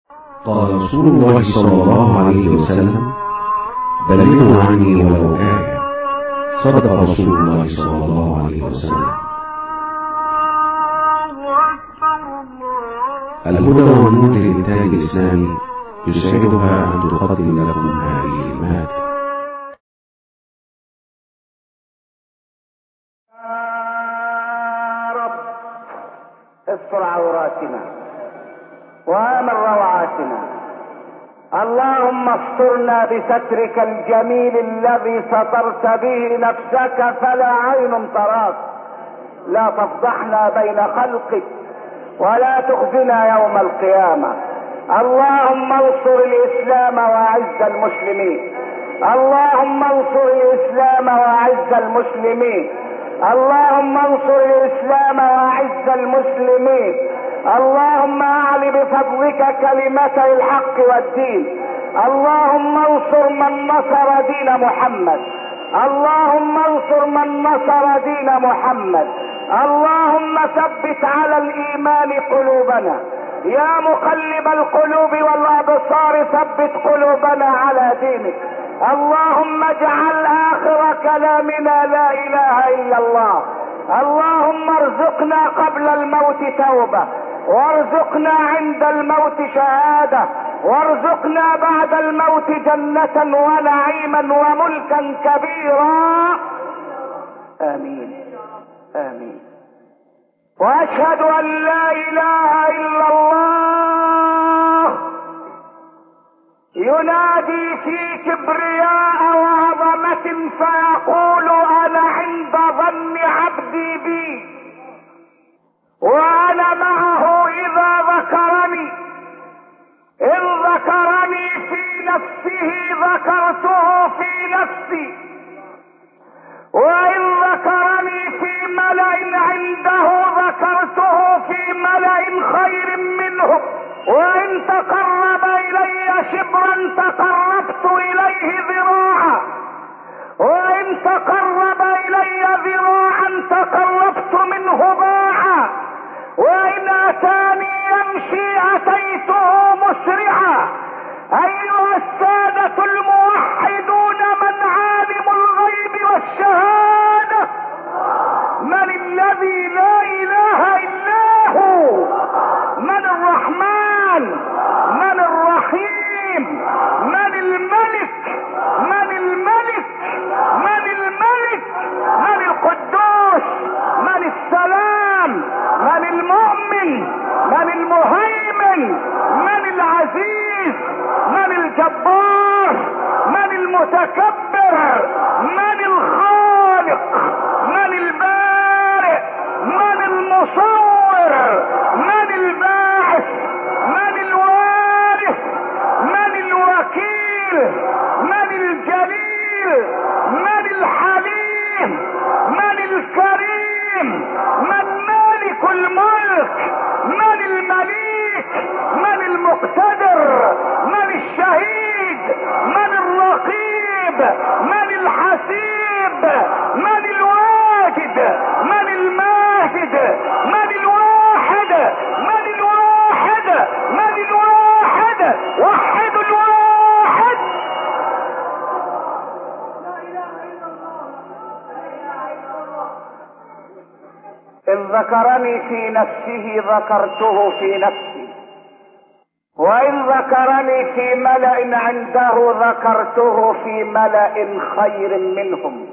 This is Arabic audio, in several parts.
قال رسول الله صلى الله عليه وسلم: بلغوا عني ولو آية. صدق رسول الله صلى الله عليه وسلم. الهدى والنور للإنتاج الإسلامي يسعدها أن تقدم لكم هذه المادة. رب استر عوراتنا وآمن روعاتنا. اللهم استرنا بسترك الجميل الذي سترت به نفسك فلا عين تراك. لا تفضحنا بين خلقك ولا تخزنا يوم القيامة. اللهم انصر الإسلام وأعز المسلمين. اللهم انصر الإسلام وأعز المسلمين. اللهم انصر الإسلام وأعز المسلمين. اللهم أعل بفضلك كلمتي الحق والدين. اللهم انصر من نصر دين محمد. اللهم انصر من نصر دين محمد. اللهم ثبت على الإيمان قلوبنا. يا مقلب القلوب والأبصار ثبت قلوبنا على دينك. اللهم اجعل آخر كلامنا لا إله إلا الله. اللهم ارزقنا قبل الموت توبة، وارزقنا عند الموت شهادة، وارزقنا بعد الموت جنة ونعيما وملكا كبيرا. آمين آمين. وأشهد أن لا إله إلا الله ينادي في كبرياء وعظمة فيقول: أنا عند ظن عبدي بي وأنا معه إذا ذكرني. إن ذكرني في نفسه ذكرته في نفسي، وإن ذكرني في ملأ عنده ذكرته في ملأ خير منه. وإن تقرب إلي شبرا تقربت إليه ذراعا، وإن تقرب إلي ذراعا تقربت منه باعا، وإن أتاني يمشي أتيته مسرعا. أيها السادة الموحدون، من عالم الغيب والشهادة؟ من الذي لا إله إلا هو؟ من الرحمن؟ من الرحيم؟ من الملك؟ من الملك؟ من الملك؟ من القدوس؟ من السلام؟ من المؤمن؟ من المهيمن؟ من العزيز؟ من الجبار؟ من المتكبر؟ من الخالق؟ من البارئ؟ من المصور؟ من الباعث؟ من الوارث؟ من الوكيل؟ من الجليل؟ من الحليم؟ من الكريم؟ من مالك الملك؟ من المليك؟ من المقتدر؟ من الشهيد؟ من الرقيب؟ من الحسيب؟ من الواجد؟ من الماجد؟ من الواحد؟ من الواحد؟ من الواحد؟ وحد الواحد. إن ذكرني في نفسه ذكرته في نفسي، وإن ذكرني في ملأ عنده ذكرته في ملأ خير منهم.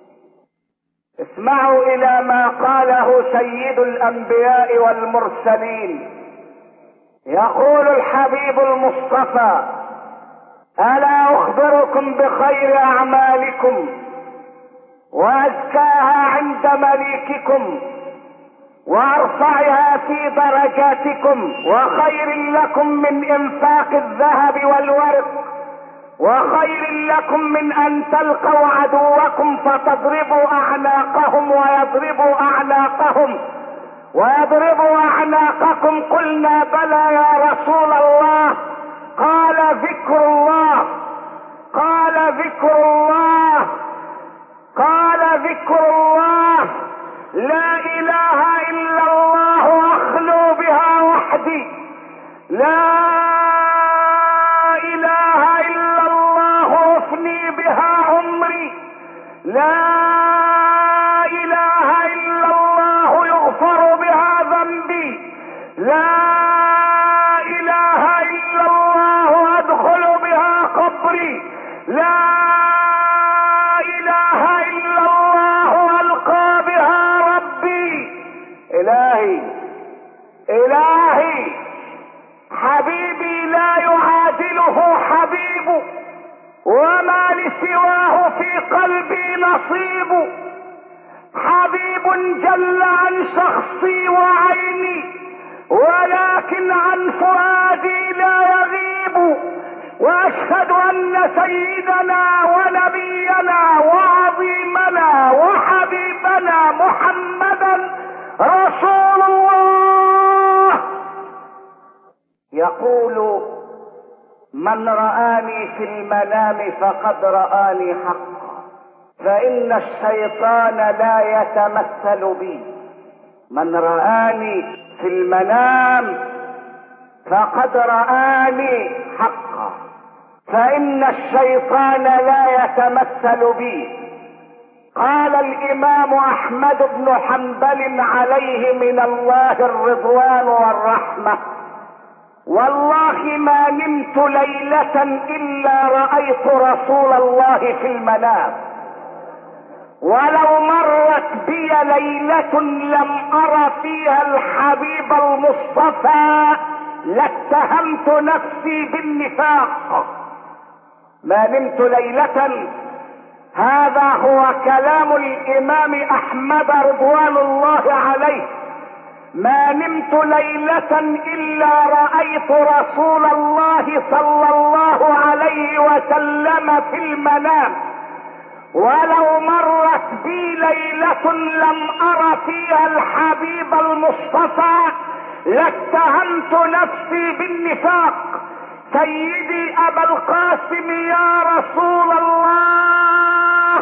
اسمعوا إلى ما قاله سيد الأنبياء والمرسلين. يقول الحبيب المصطفى: ألا أخبركم بخير أعمالكم وأزكاها عند مليككم وارفعها في درجاتكم، وخير لكم من انفاق الذهب والورق، وخير لكم من ان تلقوا عدوكم فتضربوا اعناقهم ويضربوا اعناقكم. قلنا: بلى يا رسول الله. قال: ذكر الله. قال: ذكر الله. قال: ذكر الله. لا اله الا الله اخلو بها وحدي. لا لا اله الا الله يغفر بها ذنبي، لا اله الا الله ادخل بها قبري، لا اله الا الله القى بها ربي. الهي الهي حبيبي لا يعادله حبيب، وما لسواه في قلبي نصيب. حبيب جل عن شخصي وعيني، ولكن عن فؤادي لا يغيب. واشهد ان سيدنا ونبينا وعظيمنا وحبيبنا محمدا رسول الله. يقول: من رآني في المنام فقد رآني حقا، فإن الشيطان لا يتمثل بي. من رآني في المنام فقد رآني حقا، فإن الشيطان لا يتمثل بي. قال الإمام أحمد بن حنبل عليه من الله الرضوان والرحمة: والله ما نمت ليلة إلا رأيت رسول الله في المنام، ولو مرت بي ليلة لم أر فيها الحبيب المصطفى لاتهمت نفسي بالنفاق. ما نمت ليلة، هذا هو كلام الإمام أحمد رضوان الله عليه. ما نمت ليلة إلا رأيت رسول الله صلى الله عليه وسلم في المنام، ولو مرت بي ليلة لم أر فيها الحبيب المصطفى لاتهمت نفسي بالنفاق. سيدي أبا القاسم يا رسول الله،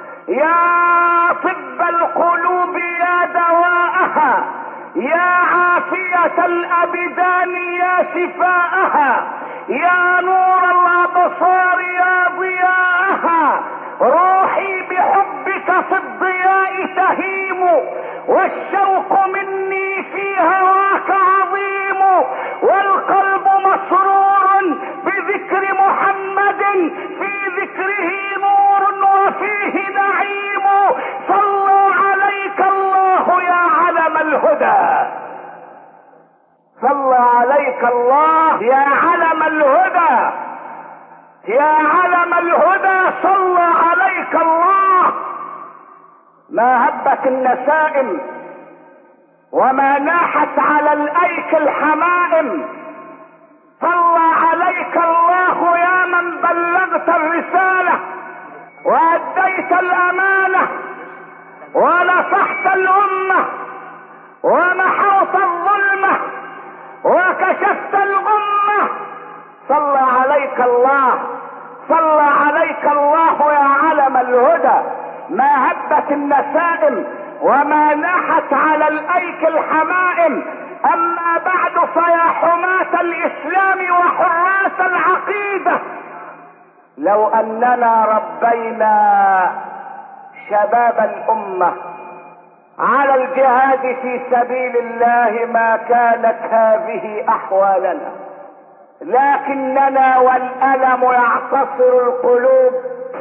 يا طب القلوب يا دواءها، يا عافية الأبدان يا شفاءها، يا نور الأبصار يا ضياءها. روحي بحبك في الضياء تهيم، والشوق مني في هواك عظيم، والقلب مسرور بذكر محمد، في ذكره نور وفيه نعيم. صلى عليك الله يا علم الهدى، صلى عليك الله يا علم الهدى، يا علم الهدى صلى عليك الله. ما هبت النسائم وما ناحت على الايك الحمائم. صلى عليك الله يا من بلغت الرسالة واديت الامانة ونصحت الامة ومحوت الظلمة وكشفت الغمة. صلى عليك الله، صلى عليك الله يا علم الهدى. ما هبت النسائم وما ناحت على الايك الحمائم. اما بعد فيا حماة الاسلام وحراس العقيدة، لو اننا ربينا شباب الامة على الجهاد في سبيل الله ما كانت هذه احوالنا، لكننا والألم يعتصر القلوب،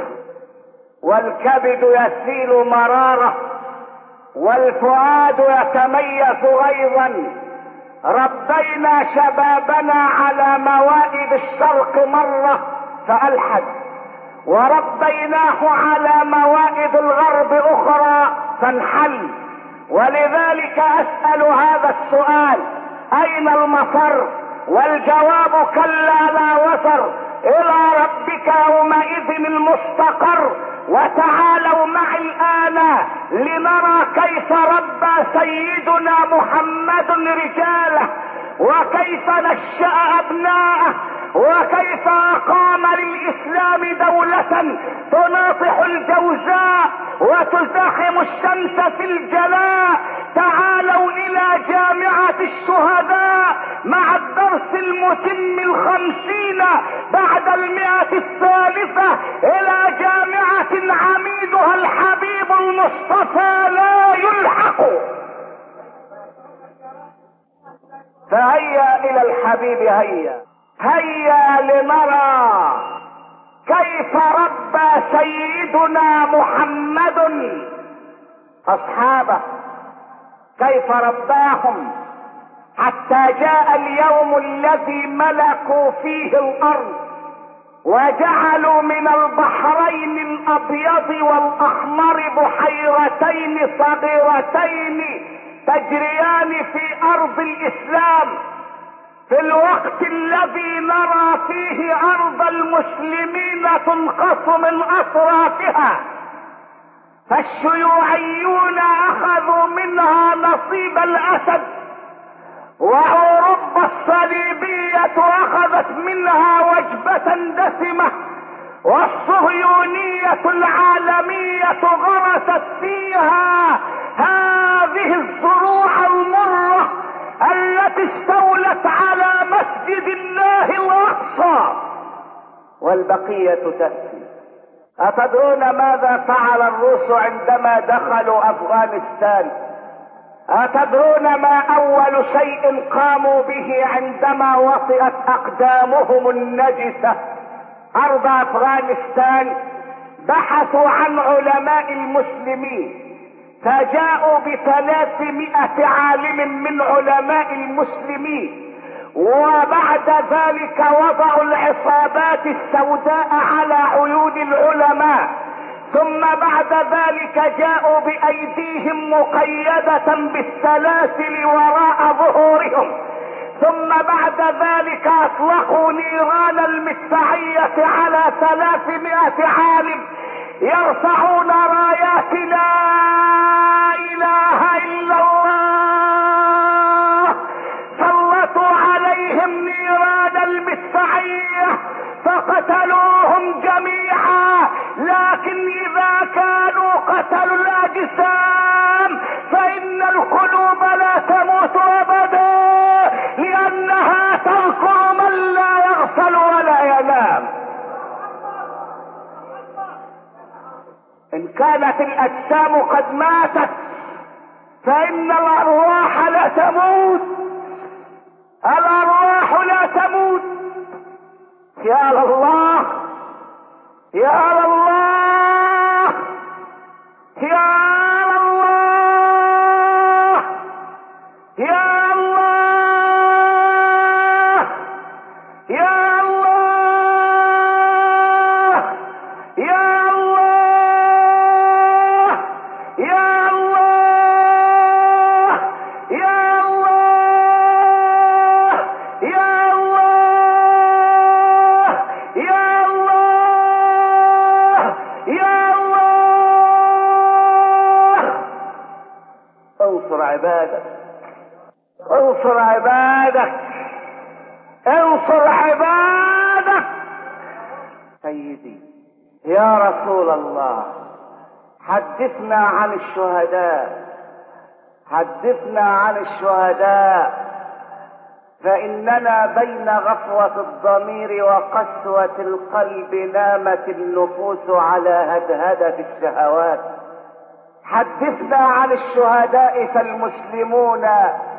والكبد يسيل مرارة، والفؤاد يتميز غيظا. ربينا شبابنا على موائد الشرق مرة فألحد، وربيناه على موائد الغرب أخرى فانحل. ولذلك أسأل هذا السؤال: أين المفر؟ والجواب: كلا لا وزر، الى ربك يومئذ المستقر. وتعالوا معي الان لنرى كيف ربى سيدنا محمد رجاله، وكيف نشأ ابناءه، وكيف اقام للاسلام دولة تناطح الجوزاء وتزاحم الشمس في الجلاء. تعالوا الى جامعة الشهداء مع الدرس المتم 50 بعد 100 الثالثة الى جامعة عميدها الحبيب المصطفى لا يلحق. فهيا الى الحبيب، هيا لنرى كيف ربى سيدنا محمد اصحابه، كيف رباهم حتى جاء اليوم الذي ملكوا فيه الارض وجعلوا من البحرين الابيض والاحمر بحيرتين صغيرتين تجريان في ارض الاسلام، في الوقت الذي نرى فيه ارض المسلمين تنقص من اطرافها، فالشيوعيون اخذوا منها نصيب الاسد، واوروبا الصليبية اخذت منها وجبة دسمة، والصهيونية العالمية غرست فيها هذه الزروع المرة التي استولت على مسجد الله الاقصى، والبقية تأتي. أتدرون ماذا فعل الروس عندما دخلوا أفغانستان؟ أتدرون ما أول شيء قاموا به عندما وطئت أقدامهم النجسة أرض أفغانستان؟ بحثوا عن علماء المسلمين، فجاءوا ب300 عالم من علماء المسلمين، وبعد ذلك وضعوا العصابات السوداء على عيون العلماء، ثم بعد ذلك جاءوا بأيديهم مقيدة بالسلاسل وراء ظهورهم، ثم بعد ذلك اطلقوا نيران المدفعية على 300 عالم يرفعون رايات لا اله الا الله. سلطوا عليهم نيران المدفعية فقتلوهم جميعا، لكن اذا كانوا قتلوا الاجسام فان القلوب لا تموت ابدا، لانها تذكر من لا يغفل ولا ينام. ان كانت الاجسام قد ماتت فان الارواح لا تموت، الارواح لا تموت. يا الله يا الله يا الله يا الله يا الله يا الله يا الله يا الله يا الله يا الله يا الله. انصر عبادك، انصر عبادك، انصر عبادك. سيدي يا رسول الله، حدثنا عن الشهداء، حدثنا عن الشهداء، فإننا بين غفوة الضمير وقسوة القلب نامت النفوس على هدهدة الشهوات. حدثنا عن الشهداء، فالمسلمون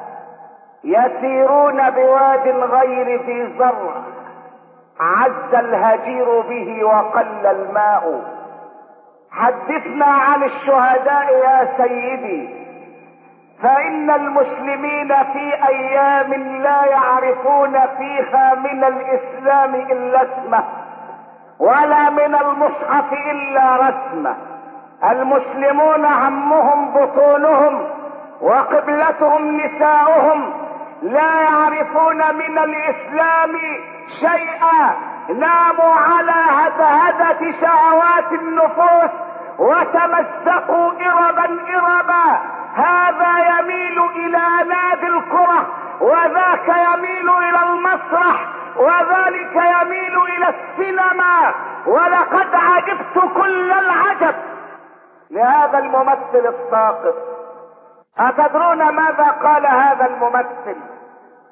يسيرون بواد غير ذي زرع، عز الهجير به وقل الماء. حدثنا عن الشهداء يا سيدي، فإن المسلمين في أيام لا يعرفون فيها من الإسلام إلا اسمه، ولا من المصحف إلا رسمه. المسلمون همهم بطونهم وقبلتهم نساؤهم، لا يعرفون من الإسلام شيئا، ناموا على هدهدة شهوات النفوس وتمزقوا إربا إربا، هذا يميل إلى نادي الكرة، وذاك يميل إلى المسرح، وذلك يميل إلى السينما. ولقد عجبت كل العجب لهذا الممثل الساقط. أتدرون ماذا قال هذا الممثل؟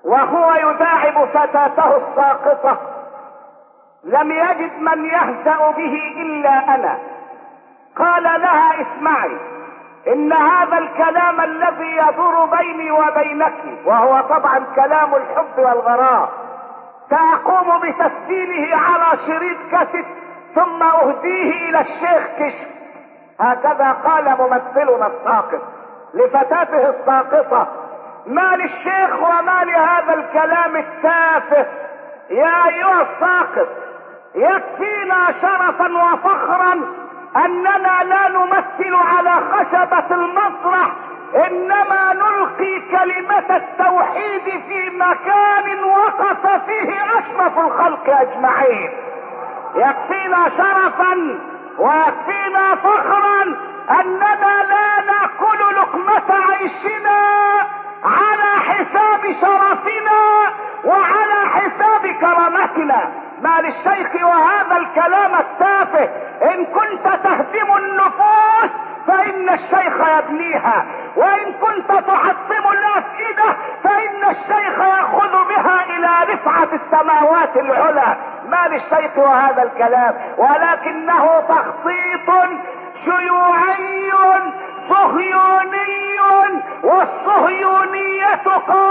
وهو يداعب فتاته الساقطة لم يجد من يهزأ به إلا أنا. قال لها اسمعي، إن هذا الكلام الذي يدور بيني وبينك، وهو طبعا كلام الحب والغراء، سأقوم بتسجيله على شريط كاسيت ثم أهديه إلى الشيخ كشك. هكذا قال ممثلنا الساقط لفتاته الساقطة: ما للشيخ وما لهذا الكلام التافه؟ يا أيها الساقط، يكفينا شرفا وفخرا أننا لا نمثل على خشبة المسرح، إنما نلقي كلمة التوحيد في مكان وقف فيه أشرف الخلق أجمعين. يكفينا شرفا ويكفينا فخرا أننا لا نأكل لقمة عيشنا على حساب شرفنا وعلى حساب كرامتنا. ما للشيخ وهذا الكلام التافه؟ إن كنت تهدم النفوس فإن الشيخ يبنيها، وإن كنت تحطم الأفئدة فإن الشيخ يأخذ بها إلى رفعة السماوات العلى. ما للشيخ وهذا الكلام؟ ولكنه تخطيط شيوعي صهيوني، والصهيونية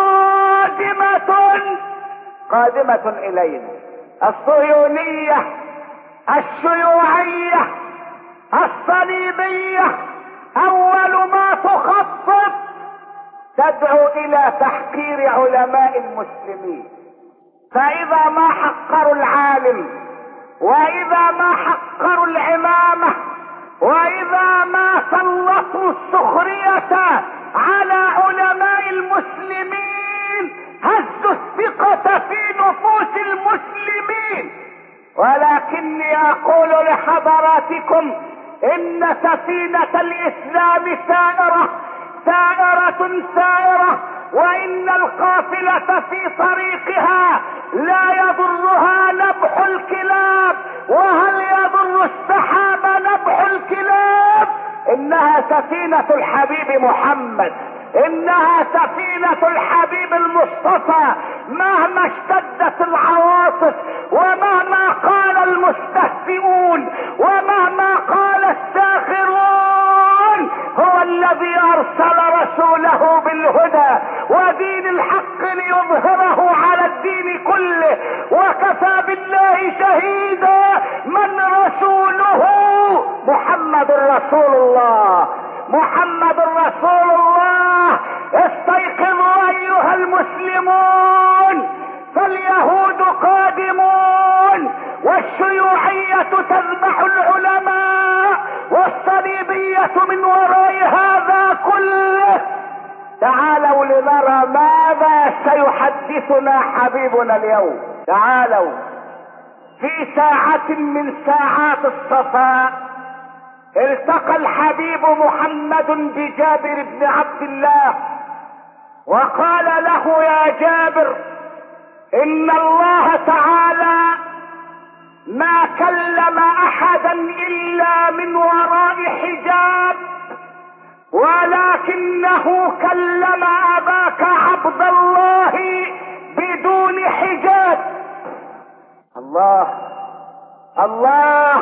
قادمة إلينا. الصهيونية الشيوعية الصليبية أول ما تخطط تدعو إلى تحقير علماء المسلمين. فإذا ما حقروا العالم، وإذا ما حقروا العمامة، وإذا ما سلطوا السخرية على علماء المسلمين، هزوا الثقة في نفوس المسلمين. ولكني أقول لحضراتكم إن سفينة الإسلام سائرة، وإن القافلة في طريقها لا يضرها نبح الكلاب. وهل يضر السحاب نبح الكلاب؟ إنها سفينة الحبيب محمد، إنها سفينة الحبيب المصطفى. مهما اشتدت العواصف، ومهما قال المستهزئون، ومهما قال الساخرون، هو الذي أرسل رسوله بالهدى ودين الحق ليظهره على الدين كله، وكفى بالله شهيدا من رسوله محمد رسول الله. محمد رسول الله. استيقظوا أيها المسلمون، فاليهود قادمون، والشيوعية تذبح العلماء، والصليبية من وراء هذا كله. تعالوا لنرى ماذا سيحدثنا حبيبنا اليوم. تعالوا. في ساعة من ساعات الصفاء التقى الحبيب محمد بجابر بن عبد الله، وقال له: يا جابر، إن الله تعالى ما كلم أحدا إلا من وراء حجاب، ولكنه كلم أباك عبد الله بدون حجاب. الله الله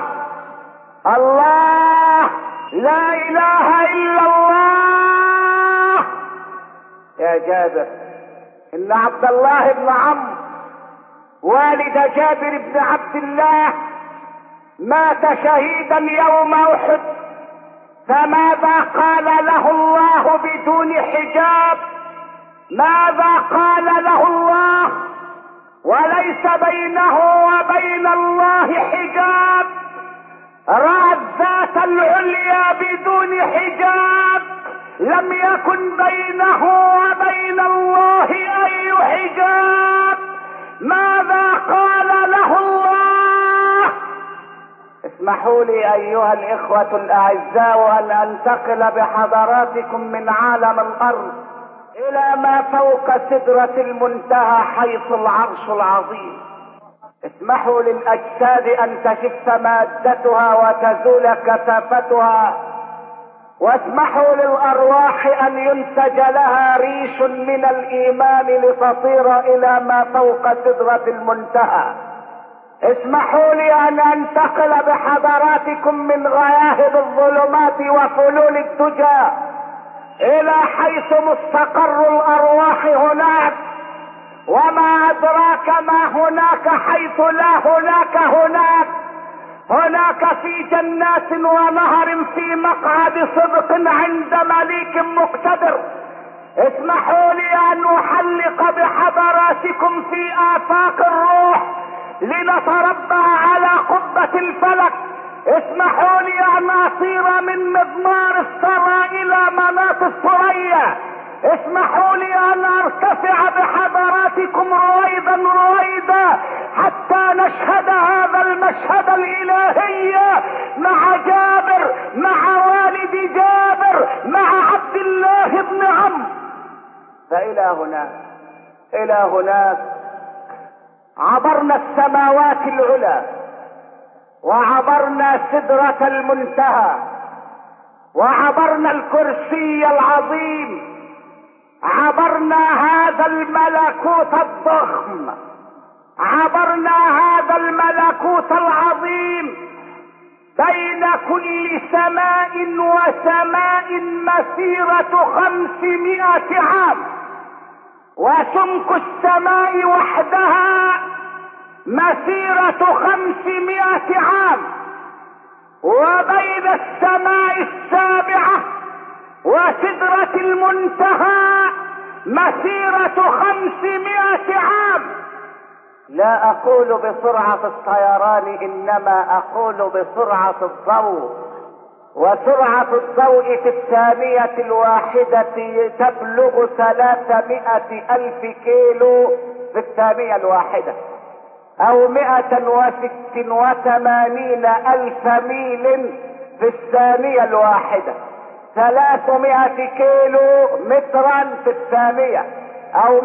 الله، لا إله إلا الله. يا جابر، إن عبد الله بن عمرو والد جابر بن عبد الله مات شهيدا يوم أحد، فماذا قال له الله بدون حجاب؟ ماذا قال له الله وليس بينه وبين الله حجاب؟ رأى الذات العليا بدون حجاب، لم يكن بينه وبين الله أي حجاب. ماذا قال له الله؟ اسمحوا لي أيها الإخوة الأعزاء أن أنتقل بحضراتكم من عالم الأرض إلى ما فوق سدرة المنتهى حيث العرش العظيم. اسمحوا للأجساد أن تشف مادتها وتزول كثافتها واسمحوا للارواح ان ينتج لها ريش من الايمان لتطير الى ما فوق سدرة المنتهى. اسمحوا لي ان انتقل بحضراتكم من غياهب الظلمات وفلول الدجى الى حيث مستقر الارواح هناك، وما ادراك ما هناك حيث لا هناك هناك في جنات ونهر في مقعد صدق عند مليك مقتدر. اسمحوا لي ان احلق بحضراتكم في افاق الروح لنتربع على قبة الفلك. اسمحوا لي ان اطير من مضمار الثرى الى مناط الثريا. اسمحوا لي ان ارتفع بحضراتكم رويدا حتى نشهد هذا المشهد الالهي مع جابر، مع والد جابر، مع عبد الله بن عمرو. الى هناك عبرنا السماوات العلى، وعبرنا سدرة المنتهى، وعبرنا الكرسي العظيم، عبرنا هذا الملكوت الضخم، عبرنا هذا الملكوت العظيم. بين كل سماء وسماء مسيرة 500 عام، وسمك السماء وحدها مسيرة 500 عام، وبين السماء السابعة وسدرة المنتهى مسيرة 500 عام. لا اقول بسرعة الطيران، انما اقول بسرعة الضوء، وسرعة الضوء في الثانية الواحدة تبلغ 300,000 كيلو في الثانية الواحدة، او 186,000 ميل في الثانية الواحدة. 300 كيلو مترا في الثانية، او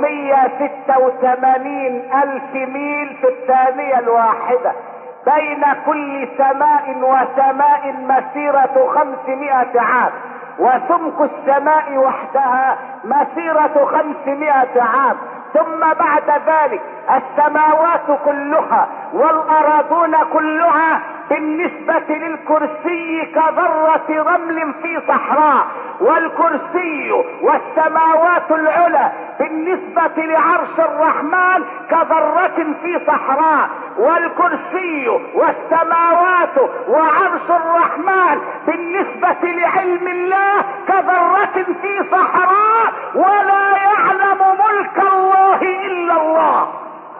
186,000 ميل في الثانية الواحدة. بين كل سماء وسماء مسيرة 500 عام، وسمك السماء وحدها مسيرة 500 عام. ثم بعد ذلك السماوات كلها والأراضون كلها بالنسبة للكرسي كذرة رمل في صحراء، والكرسي والسماوات العلى بالنسبة لعرش الرحمن كذرة في صحراء، والكرسي والسماوات وعرش الرحمن بالنسبة لعلم الله كذرة في صحراء. ولا يعلم ملك الله إلا الله،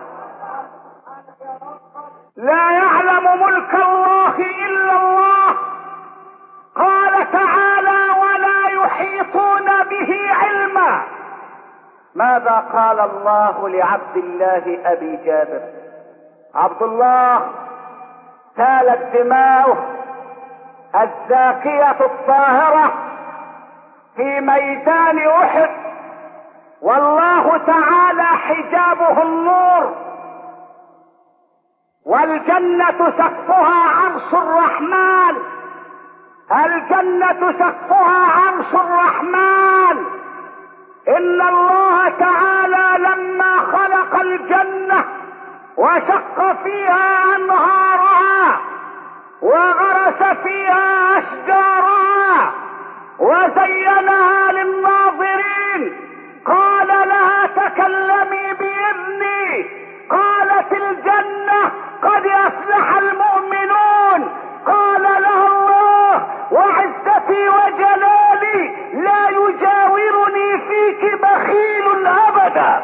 لا يعلم ملك الله إلا الله. قال تعالى: ولا يحيطون به علما. ماذا قال الله لعبد الله أبي جابر؟ عبد الله سالت دماؤه الزاكية الطاهرة في ميدان أحد، والله تعالى حجابه النور، والجنة سقفها عرش الرحمن، الجنة سقفها عرش الرحمن. إن الله تعالى لما خلق الجنة وشق فيها أنهارها وغرس فيها أشجارها وزينها للناظرين، قال لها: تكلمي بإذني. قالت الجنة: قد أفلح المؤمنون. قال لها الله: وعزتي وجلالي لا يجاورني فيك بخيل أبدا.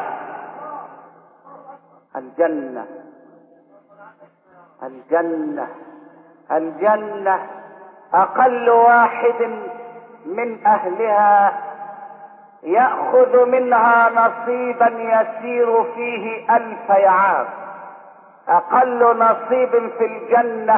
الجنة الجنة الجنة أقل واحد من أهلها يأخذ منها نصيبا يسير فيه 1000 عام. أقل نصيب في الجنة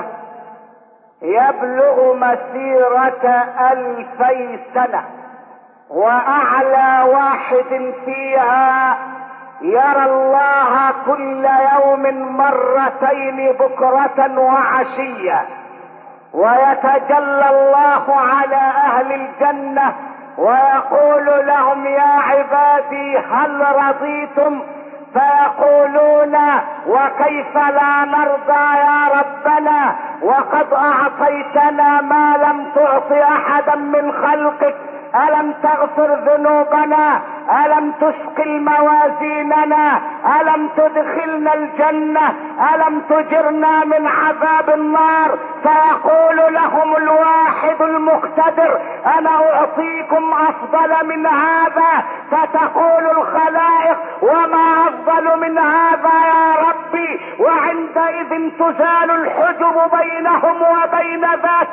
يبلغ مسيرة 2000 سنة، وأعلى واحد فيها يرى الله كل يوم مرتين بكرة وعشية. ويتجلى الله على اهل الجنة ويقول لهم يا عبادي هل رضيتم؟ فيقولون وكيف لا نرضى يا ربنا وقد اعطيتنا ما لم تعط احدا من خلقك، الم تغفر ذنوبنا، الم تثقل موازيننا، الم تدخلنا الجنة، الم تجرنا من عذاب النار. فيقول لهم الواحد المقتدر انا اعطيكم افضل من هذا. فتقول الخلائق وما افضل من هذا يا ربي؟ وعندئذ تزال الحجب بينهم وبين ذات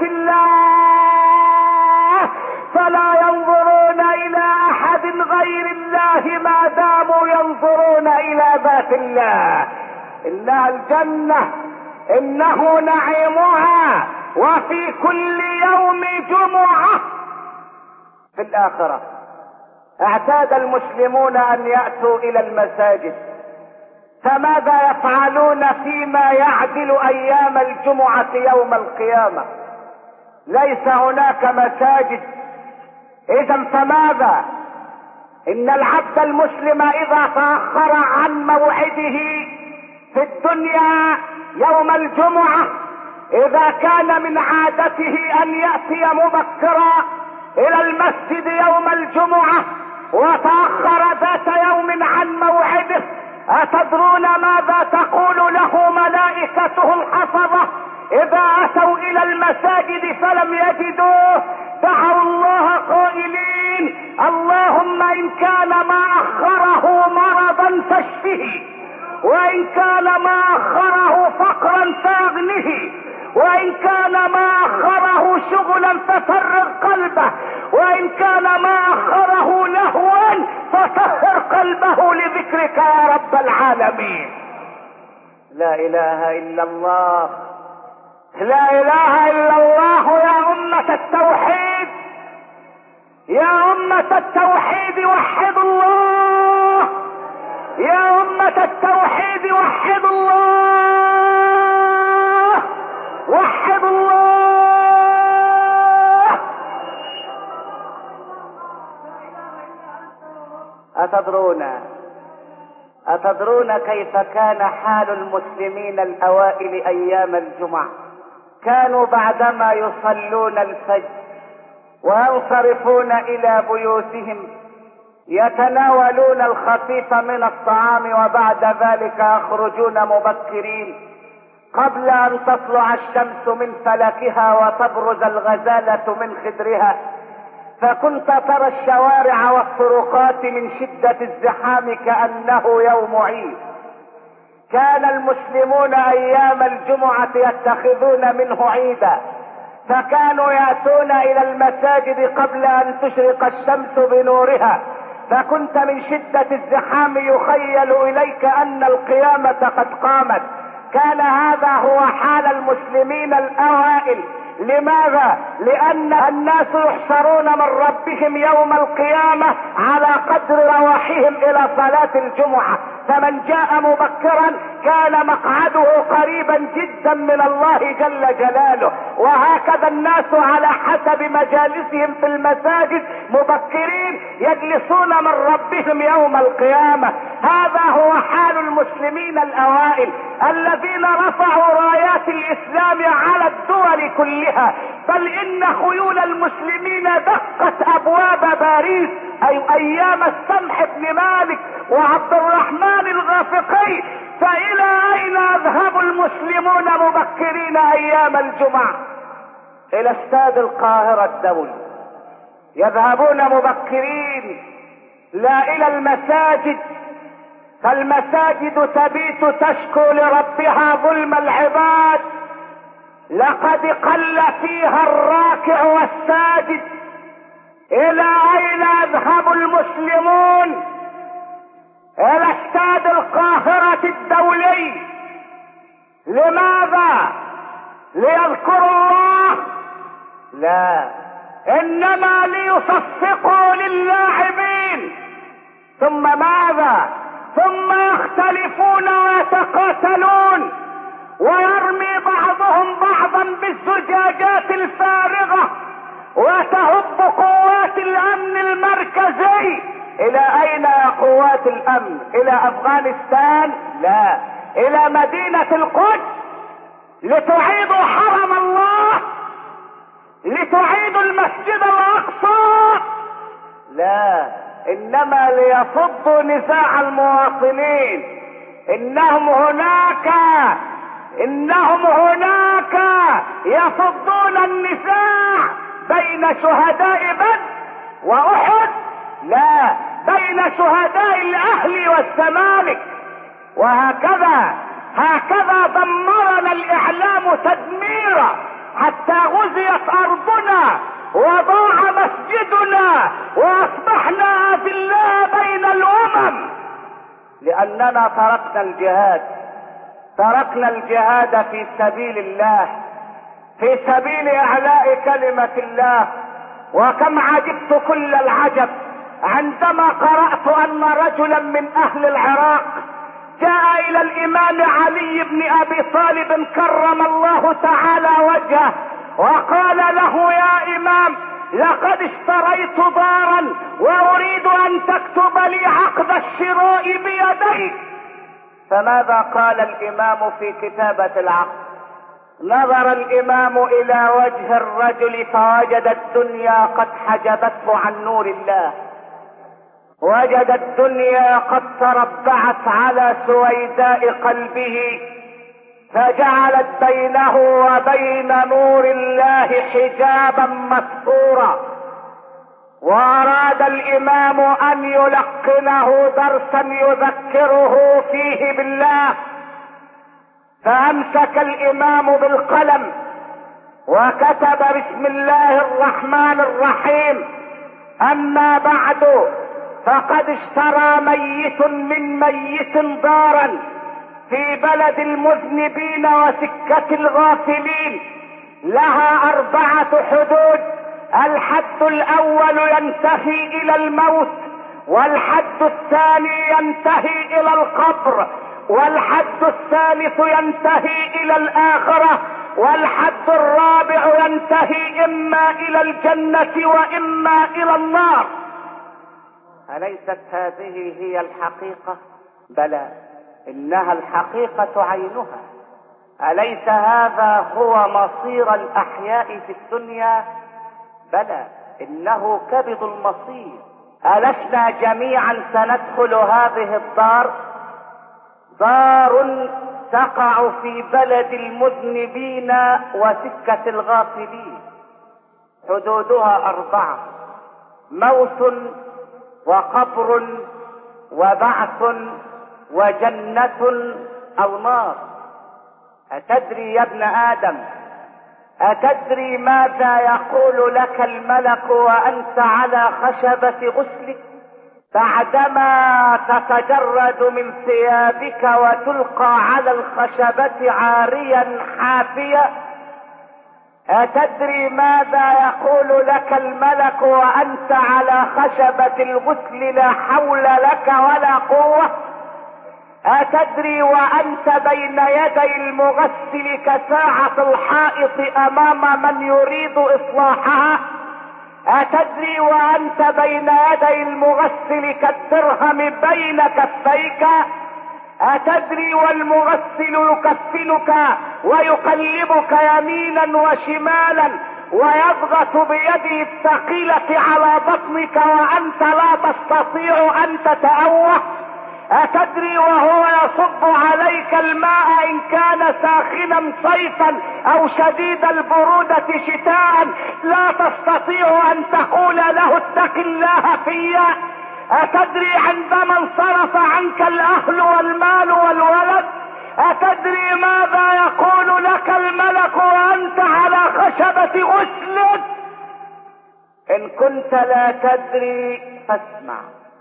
الله، فلا ينظرون الى احد غير الله ما داموا ينظرون الى ذات الله. انها الجنة، انه نعيمها، وفي كل يوم جمعة. في الاخرة اعتاد المسلمون ان يأتوا الى المساجد، فماذا يفعلون فيما يعدل ايام الجمعة يوم القيامة؟ ليس هناك مساجد. اذا فماذا؟ ان العبد المسلم اذا تأخر عن موعده في الدنيا يوم الجمعة، اذا كان من عادته ان يأتي مبكرا الى المسجد يوم الجمعة وتأخر ذات يوم عن موعده، أتدرون ماذا تقول له ملائكته الحفظة إذا أتوا إلى المساجد فلم يجدوه؟ دعوا الله قائلين اللهم إن كان ما أخره مرضا فاشفه، وإن كان ما أخره فقرا فاغنه، وإن كان ما أخره شغلا ففرغ قلبه، وإن كان ما أخره لهوا فطهر قلبه لذكرك يا رب العالمين. لا إله إلا الله، لا إله إلا الله. يا أمة التوحيد، يا أمة التوحيد وحدوا الله، يا أمة التوحيد وحدوا الله، وحدوا الله. أتدرون كيف كان حال المسلمين الأوائل أيام الجمعة؟ كانوا بعدما يصلون الفجر وينصرفون إلى بيوتهم يتناولون الخفيف من الطعام، وبعد ذلك يخرجون مبكرين قبل أن تطلع الشمس من فلكها وتبرز الغزالة من خدرها، فكنت ترى الشوارع والطرقات من شدة الزحام كأنه يوم عيد. كان المسلمون أيام الجمعة يتخذون منه عيدا، فكانوا يأتون إلى المساجد قبل أن تشرق الشمس بنورها، فكنت من شدة الزحام يخيل إليك أن القيامة قد قامت. كان هذا هو حال المسلمين الأوائل. لماذا؟ لأن الناس يحشرون من ربهم يوم القيامة على قدر رواحهم إلى صلاة الجمعة، فمن جاء مبكرا كان مقعده قريبا جدا من الله جل جلاله. وهكذا الناس على حسب مجالسهم في المساجد مبكرين يجلسون من ربهم يوم القيامة. هذا هو حال المسلمين الأوائل الذين رفعوا رايات الإسلام على الدول كلها، بل إن خيول المسلمين دقت أبواب باريس أيام السمح بن مالك وعبد الرحمن الغافقي. فإلى أين يذهب المسلمون مبكرين أيام الجمعة؟ إلى استاد القاهرة الدولي يذهبون مبكرين، لا إلى المساجد، فالمساجد تبيت تشكو لربها ظلم العباد. لقد قل فيها الراكع والساجد. إلى أين يذهب المسلمون؟ إلى استاد القاهرة الدولي. لماذا؟ ليذكروا الله؟ لا، إنما ليصفقوا للاعبين. ثم ماذا؟ ثم يختلفون ويتقاتلون، ويرمي بعضهم بعضهم بعضا بالزجاجات الفارغة وتهب قوات الامن المركزي. الى اين يا قوات الامن؟ الى افغانستان؟ لا، الى مدينة القدس لتعيدوا حرم الله، لتعيدوا المسجد الاقصى؟ لا، انما ليصدوا نزاع المواطنين. انهم هناك يصدون النزاع بين شهداء بدر واحد، لا، بين شهداء الاهلي والزمالك. وهكذا دمرنا الاعلام تدميرا حتى غزيت ارضنا وضاع مسجدنا واصبحنا اذلاء بين الامم، لاننا تركنا الجهاد في سبيل الله، في سبيل اعلاء كلمة الله. وكم عجبت كل العجب عندما قرأت ان رجلا من اهل العراق جاء الى الامام علي بن ابي طالب كرم الله تعالى وجهه وقال له: يا امام، لقد اشتريت دارا واريد ان تكتب لي عقد الشراء بيديك. فماذا قال الامام في كتابة العقد؟ نظر الامام الى وجه الرجل فوجد الدنيا قد حجبته عن نور الله، وجد الدنيا قد تربعت على سويداء قلبه، فجعلت بينه وبين نور الله حجابا مستورا. واراد الامام ان يلقنه درسا يذكره فيه بالله، فامسك الامام بالقلم وكتب: بسم الله الرحمن الرحيم، اما بعد، فقد اشترى ميت من ميت دارا في بلد المذنبين وسكة الغافلين، لها 4 حدود. الحد الاول ينتهي الى الموت، والحد الثاني ينتهي الى القبر، والحد الثالث ينتهي الى الاخرة، والحد الرابع ينتهي اما الى الجنة واما الى النار. أليست هذه هي الحقيقة؟ بلى، إنها الحقيقة عينها. أليس هذا هو مصير الأحياء في الدنيا؟ بلى، إنه كبد المصير. ألسنا جميعا سندخل هذه الدار؟ دار تقع في بلد المذنبين وسكة الغافلين، حدودها 4: موت وقبر وبعث وجنة او نار. اتدري يا ابن ادم، اتدري ماذا يقول لك الملك وانت على خشبة غسلك بعدما تتجرد من ثيابك وتلقى على الخشبة عاريا حافيا؟ أتدري ماذا يقول لك الملك وأنت على خشبة الغسل لا حول لك ولا قوة؟ أتدري وأنت بين يدي المغسل كساعة الحائط أمام من يريد إصلاحها؟ أتدري وأنت بين يدي المغسل كالدرهم بين كفيك؟ أتدري والمغسل يكفنك ويقلبك يمينا وشمالا ويضغط بيده الثقيلة على بطنك وأنت لا تستطيع أن تتأوه؟ أتدري وهو يصب عليك الماء إن كان ساخنا صيفا أو شديد البرودة شتاء لا تستطيع أن تقول له اتق الله فيا؟ أتدري عندما انصرف عنك الأهل والمال والولد أتدري ماذا يقول لك الملك وأنت على خشبة غسلك؟ إن كنت لا تدري فاسمع.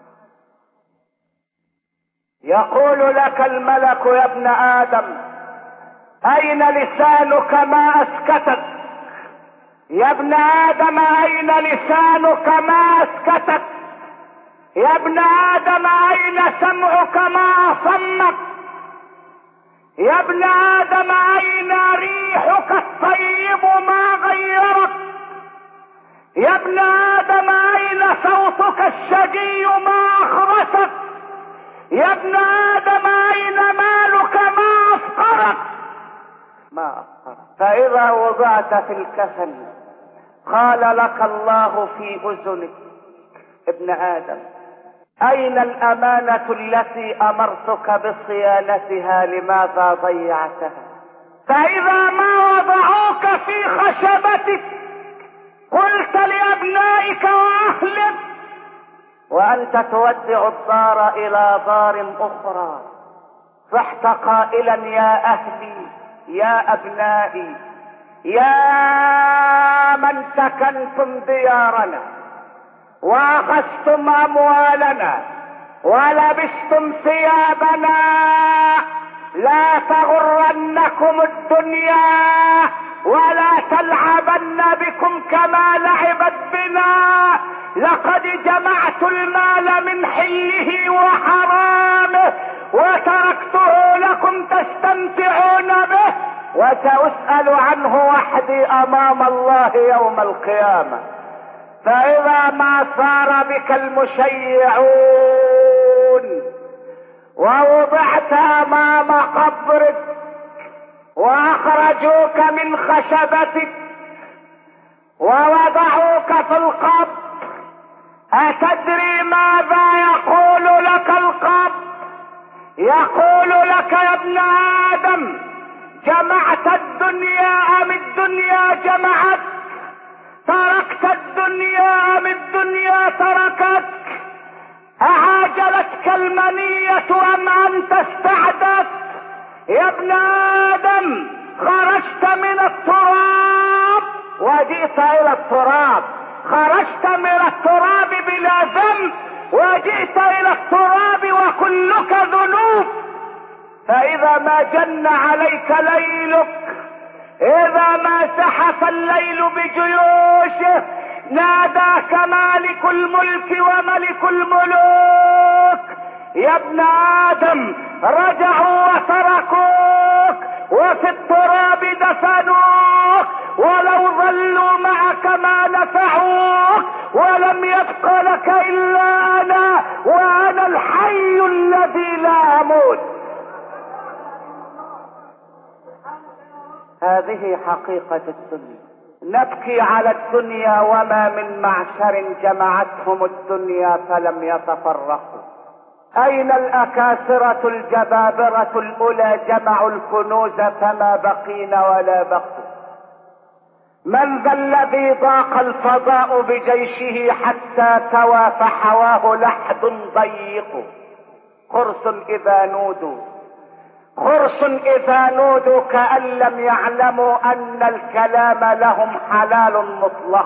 يقول لك الملك: يا ابن آدم، أين لسانك ما أسكتك؟ يا ابن آدم، أين لسانك ما أسكتك؟ يا ابن آدم، أين سمعك ما أصمك؟ يا ابن آدم، أين ريح ريحك الطيب ما غيرك. يا ابن آدم أين صوتك الشجي ما أخرسك. يا ابن آدم أين مالك ما أفقرك. ما أفقرك. فإذا وضعت في الكفن قال لك الله في أذنك: ابن آدم، أين الأمانة التي أمرتك بصيانتها؟ لماذا ضيعتها؟ فإذا ما وضعوك في خشبتك قلت لأبنائك وأهلك وأنت تودع الدار إلى دار أخرى، صحت قائلا: يا أهلي، يا أبنائي، يا من سكنتم ديارنا وأخذتم أموالنا ولبستم ثيابنا، لا تغرنكم الدنيا ولا تلعبن بكم كما لعبت بنا. لقد جمعت المال من حله وحرامه وتركته لكم تستمتعون به، وسأسأل عنه وحدي أمام الله يوم القيامة. فإذا ما صار بك المشيعون ووضعت أمام قبرك وأخرجوك من خشبتك ووضعوك في القبر، أتدري ماذا يقول لك القبر؟ يقول لك: يا ابن آدم، جمعت الدنيا أم الدنيا جمعت؟ تركت الدنيا أم الدنيا تركتك؟ أعاجلتك المنية أم أنت استعدت؟ يا ابن آدم، خرجت من التراب وجئت إلى التراب، خرجت من التراب بلا ذنب وجئت إلى التراب وكلك ذنوب. فإذا ما جن عليك ليلك، إذا ما زحف الليل بجيوشه، ناداك مالك الملك وملك الملوك: يا ابن آدم، رجعوا وتركوك وفي التراب دفنوك، ولو ظلوا معك ما نفعوك، ولم يبق لك إلا أنا، وأنا الحي الذي لا أموت. هذه حقيقة الدنيا. نبكي على الدنيا وما من معشر جمعتهم الدنيا فلم يتفرقوا. أين الأكاسرة الجبابرة الأولى جمعوا الكنوز فما بقين ولا بقوا؟ من ذا الذي ضاق الفضاء بجيشه حتى توى فحواه لحد ضيق؟ خرس إذا نودوا، خرس إذا نودوا كأن لم يعلموا أن الكلام لهم حلال مطلق.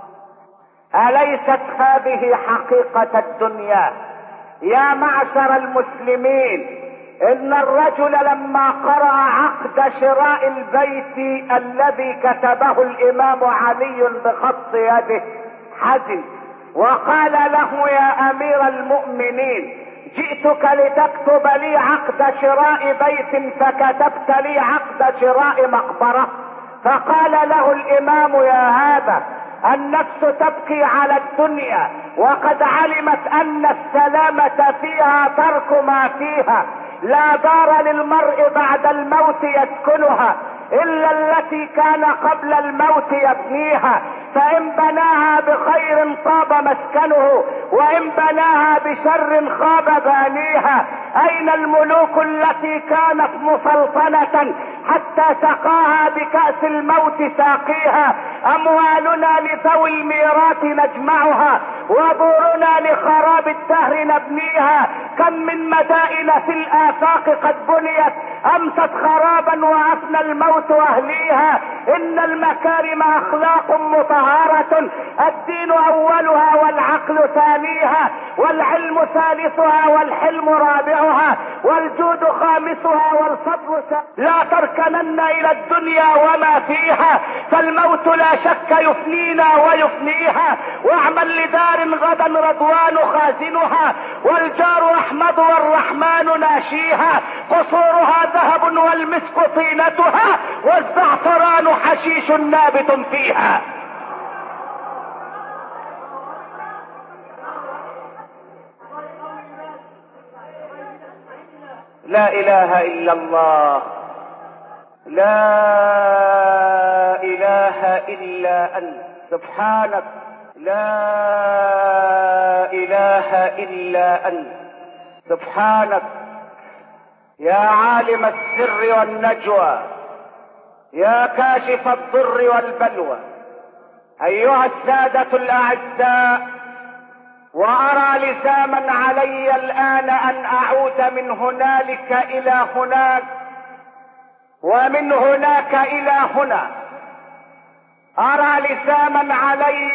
أليست هذه حقيقة الدنيا؟ يا معشر المسلمين، إن الرجل لما قرأ عقد شراء البيت الذي كتبه الإمام علي بخط يده حزن، وقال له: يا أمير المؤمنين، جئتك لتكتب لي عقد شراء بيت فكتبت لي عقد شراء مقبرة. فقال له الإمام: يا هذا، النفس تبكي على الدنيا وقد علمت أن السلامة فيها ترك ما فيها. لا دار للمرء بعد الموت يسكنها إلا التي كان قبل الموت يبنيها، فإن بناها بخير طاب مسكنه وإن بناها بشر خاب بانيها. أين الملوك التي كانت مسلطنة حتى سقاها بكأس الموت ساقيها؟ أموالنا لذوي الميراث نجمعها وبورنا لخراب الدهر نبنيها. كم من مدائن في الآفاق قد بنيت أمست خرابا وأفنى الموت أهليها. إن المكارم أخلاق مطهرة، الدين أولها والعقل ثانيها، والعلم ثالثها والحلم رابعها، والجود خامسها والفضل لا تركنن إلى الدنيا وما فيها، فالموت لا شك يفنينا ويفنيها. واعمل لدار غدا رضوان خازنها، والجار احمد والرحمن ناشيها، قصورها ذهب والمسك طينتها، والزعفران حشيش نابت فيها. لا اله الا الله، لا اله الا انت سبحانك، لا اله الا انت سبحانك. يا عالم السر والنجوى، يا كاشف الضر والبلوى. ايها السادة الاعزاء، وارى لزاما علي الان ان اعود من هنالك الى هناك، ومن هناك الى هنا. ارى لزاما علي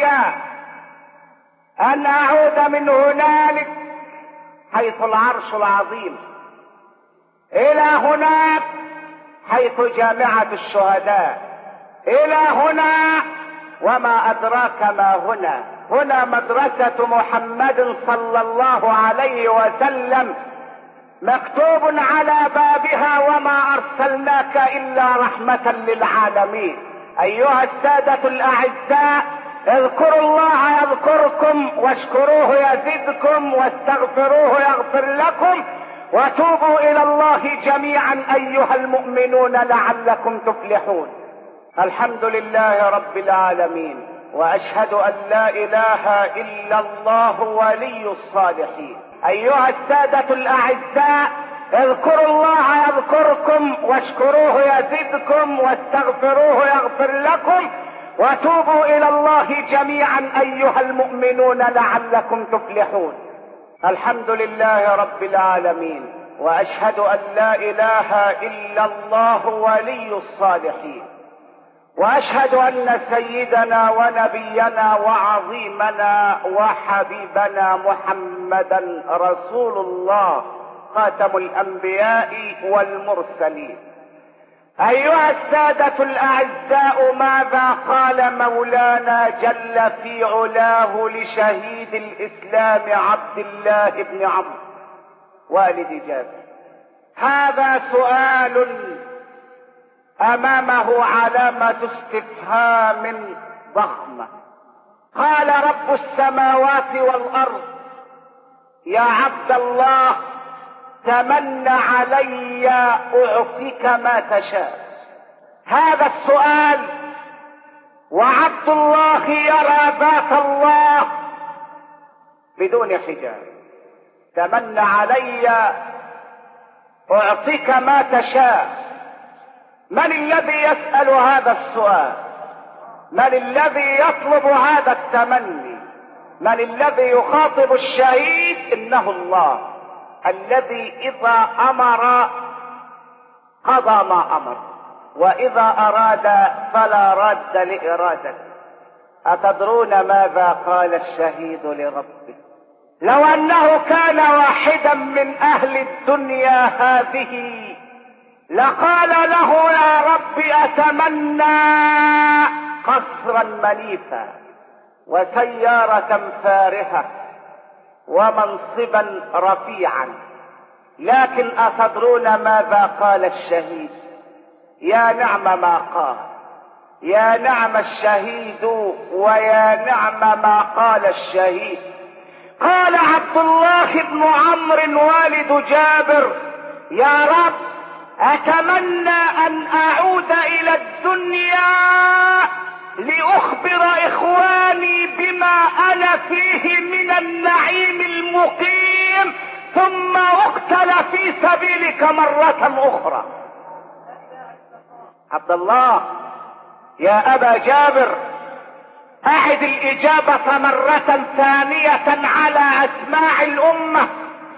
ان اعود من هنالك حيث العرش العظيم، الى هناك حيث جامعة الشهداء، الى هنا وما ادراك ما هنا. هنا مدرسة محمد صلى الله عليه وسلم، مكتوب على بابها وما ارسلناك الا رحمة للعالمين. ايها السادة الاعزاء، اذكروا الله يذكركم، واشكروه يزدكم، واستغفروه يغفر لكم، وتوبوا الى الله جميعا ايها المؤمنون لعلكم تفلحون. الحمد لله رب العالمين، واشهد ان لا اله الا الله ولي الصالحين. ايها السادة الاعزاء، اذكروا الله يذكركم، واشكروه يزدكم، واستغفروه يغفر لكم، وتوبوا الى الله جميعا ايها المؤمنون لعلكم تفلحون. الحمد لله رب العالمين، واشهد ان لا اله الا الله ولي الصالحين، واشهد ان سيدنا ونبينا وعظيمنا وحبيبنا محمدا رسول الله، خاتم الانبياء والمرسلين. ايها السادة الاعزاء، ماذا قال مولانا جل في علاه لشهيد الاسلام عبد الله بن عمرو والد جابر؟ هذا سؤال امامه علامة استفهام ضخمة. قال رب السماوات والارض: يا عبد الله، تمن علي اعطيك ما تشاء. هذا السؤال، وعبد الله يرى ذات الله بدون حجاب. تمن علي اعطيك ما تشاء. من الذي يسأل هذا السؤال؟ من الذي يطلب هذا التمني؟ من الذي يخاطب الشهيد؟ انه الله الذي اذا امر قضى ما امر، واذا اراد فلا راد لارادته. اتدرون ماذا قال الشهيد لربه؟ لو انه كان واحدا من اهل الدنيا هذه لقال له: يا رب اتمنى قصرا منيفا وسيارة فارهة ومنصبا رفيعا. لكن أتدرون ماذا قال الشهيد؟ يا نعم ما قال، يا نعم الشهيد، ويا نعم ما قال الشهيد. قال عبد الله بن عمرو والد جابر: يا رب اتمنى ان اعود الى الدنيا لاخبر اخواني بما انا فيه من النعيم المقيم، ثم اقتل في سبيلك مرة اخرى. عبد الله يا ابا جابر، اعد الاجابة مرة ثانية على اسماع الامة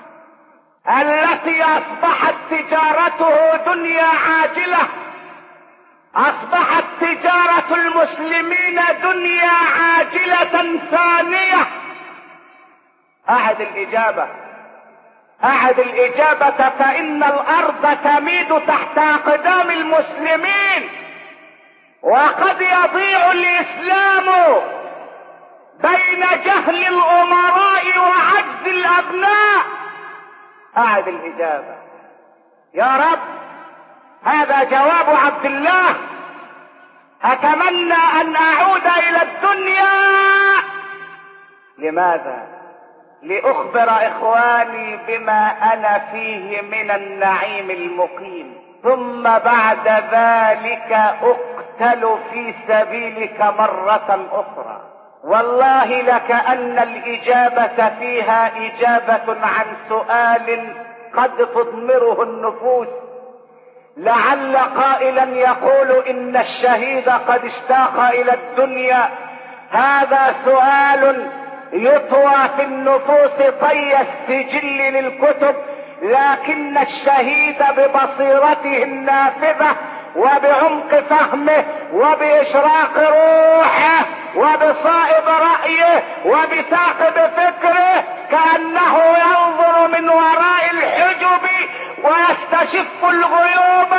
التي اصبحت تجارته دنيا عاجلة، اصبحت تجارة المسلمين دنيا عاجلة ثانية. اعد الاجابة، اعد الاجابة، فان الارض تميد تحت اقدام المسلمين، وقد يضيع الاسلام بين جهل الامراء وعجز الابناء. اعد الاجابة يا رب. هذا جواب عبد الله: اتمنى ان اعود الى الدنيا. لماذا؟ لاخبر اخواني بما انا فيه من النعيم المقيم، ثم بعد ذلك اقتل في سبيلك مرة اخرى. والله لكأن الاجابة فيها اجابة عن سؤال قد تضمره النفوس. لعل قائلا يقول ان الشهيد قد اشتاق الى الدنيا. هذا سؤال يطوى في النفوس طي السجل للكتب، لكن الشهيد ببصيرته النافذة وبعمق فهمه وبإشراق روحه وبصائب رأيه وبثاقب فكره كأنه ينظر من وراء الحجب ويستشف الغيوب،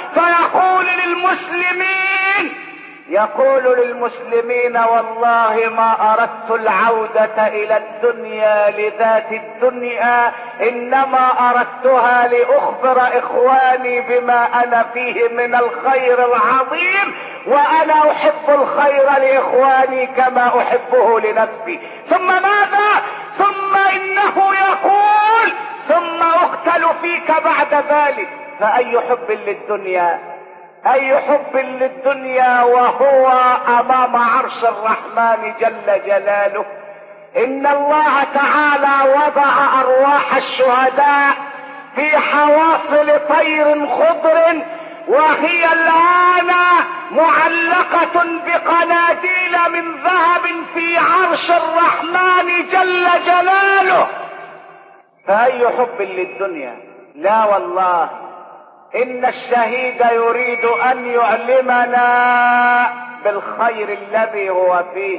يقول للمسلمين: والله ما اردت العودة الى الدنيا لذات الدنيا، انما اردتها لاخبر اخواني بما انا فيه من الخير العظيم، وانا احب الخير لاخواني كما احبه لنفسي. ثم ماذا؟ ثم انه يقول: ثم اقتل فيك بعد ذلك. فاي حب للدنيا، اي حب للدنيا وهو امام عرش الرحمن جل جلاله. ان الله تعالى وضع ارواح الشهداء في حواصل طير خضر، وهي الان معلقة بقناديل من ذهب في عرش الرحمن جل جلاله. فاي حب للدنيا؟ لا والله، ان الشهيد يريد ان يعلمنا بالخير الذي هو فيه،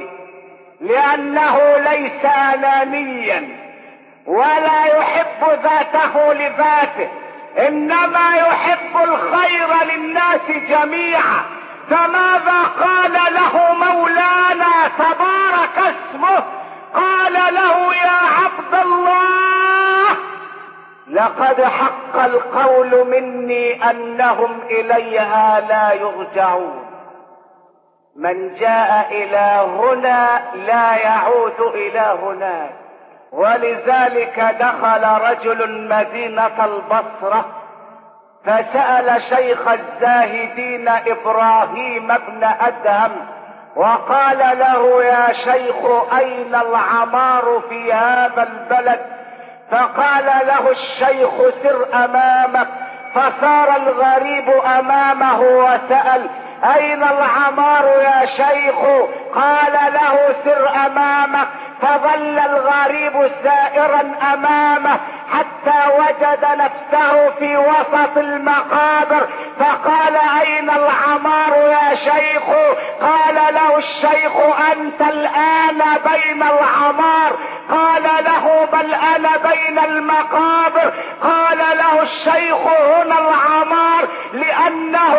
لانه ليس انانيا ولا يحب ذاته لذاته، انما يحب الخير للناس جميعا. فماذا قال له مولانا تبارك اسمه؟ قال له: يا عبد الله، لقد حق القول مني انهم اليها لا يرجعون. من جاء الى هنا لا يعود الى هناك. ولذلك دخل رجل مدينة البصرة فسأل شيخ الزاهدين ابراهيم بن ادهم وقال له: يا شيخ، اين العمار في هذا البلد؟ فقال له الشيخ: سر امامك. فصار الغريب امامه وسأل: اين العمار يا شيخ؟ قال له: سر امامك. فظل الغريب سائرا امامه حتى وجد نفسه في وسط المقابر، فقال: اين العمار يا شيخ؟ قال له الشيخ: انت الان بين العمار. قال له: بل انا بين المقابر. قال له الشيخ: هنا العمار، لانه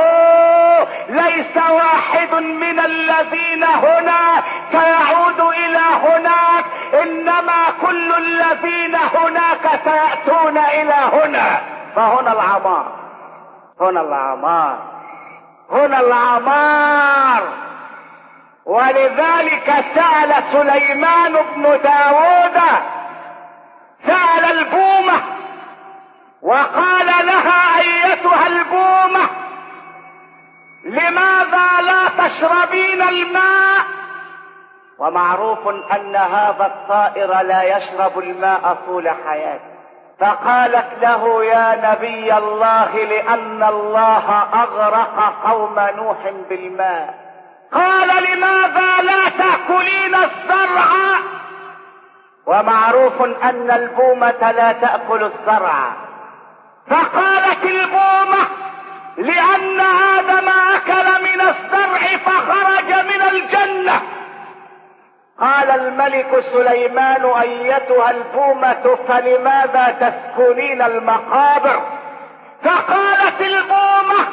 ليس واحد من الذين هنا سيعود الى هناك، انما كل الذين هناك سيأتون الى هنا. فهنا العمار، هنا العمار، هنا العمار. ولذلك سأل سليمان بن داود، سأل البومة وقال لها: ايتها البومة، لماذا لا تشربين الماء؟ ومعروف ان هذا الطائر لا يشرب الماء طول حياته. فقالت له: يا نبي الله، لان الله اغرق قوم نوح بالماء. قال: لماذا لا تأكلين الزرع؟ ومعروف ان البومة لا تأكل الزرع. فقالت البومة: لان ادم اكل من الزرع فخرج من الجنة. قال الملك سليمان: ايتها البومة، فلماذا تسكنين المقابر؟ فقالت البومة: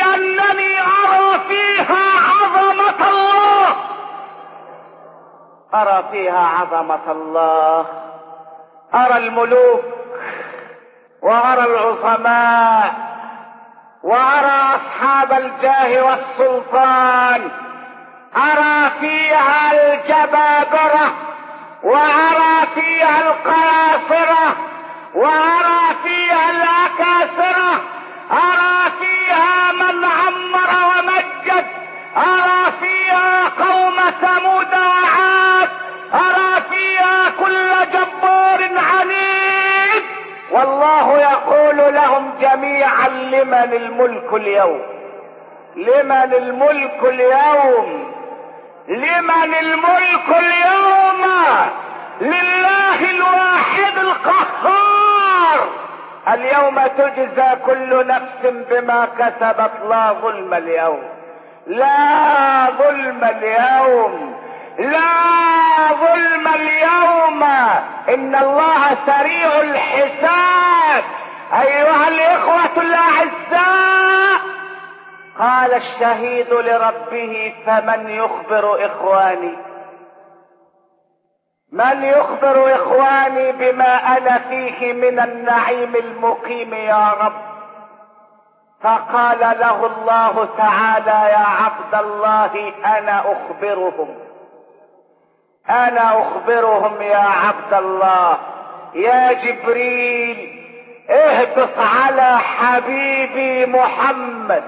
لانني ارى فيها عظمة الله. أرى فيها عظمة الله، أرى الملوك وأرى العظماء وأرى أصحاب الجاه والسلطان، أرى فيها الجبابرة وأرى فيها القياصرة وأرى فيها الأكاسرة، أرى فيها من عمر ومجد، أرى فيها قوم ثمود وعاد، أرى فيها كل جبار عنيد. والله يقول لهم جميعا: لمن الملك اليوم؟ لمن الملك اليوم؟ لمن الملك اليوم؟ لله الواحد القهار. اليوم تجزى كل نفس بما كسبت، لا ظلم اليوم، لا ظلم اليوم، لا ظلم اليوم. إن الله سريع الحساب. أيها الإخوة الأعزاء، قال الشهيد لربه: فمن يخبر إخواني؟ من يخبر إخواني بما أنا فيه من النعيم المقيم يا رب؟ فقال له الله تعالى: يا عبد الله، أنا أخبرهم، أنا أخبرهم يا عبد الله. يا جبريل، اهبط على حبيبي محمد،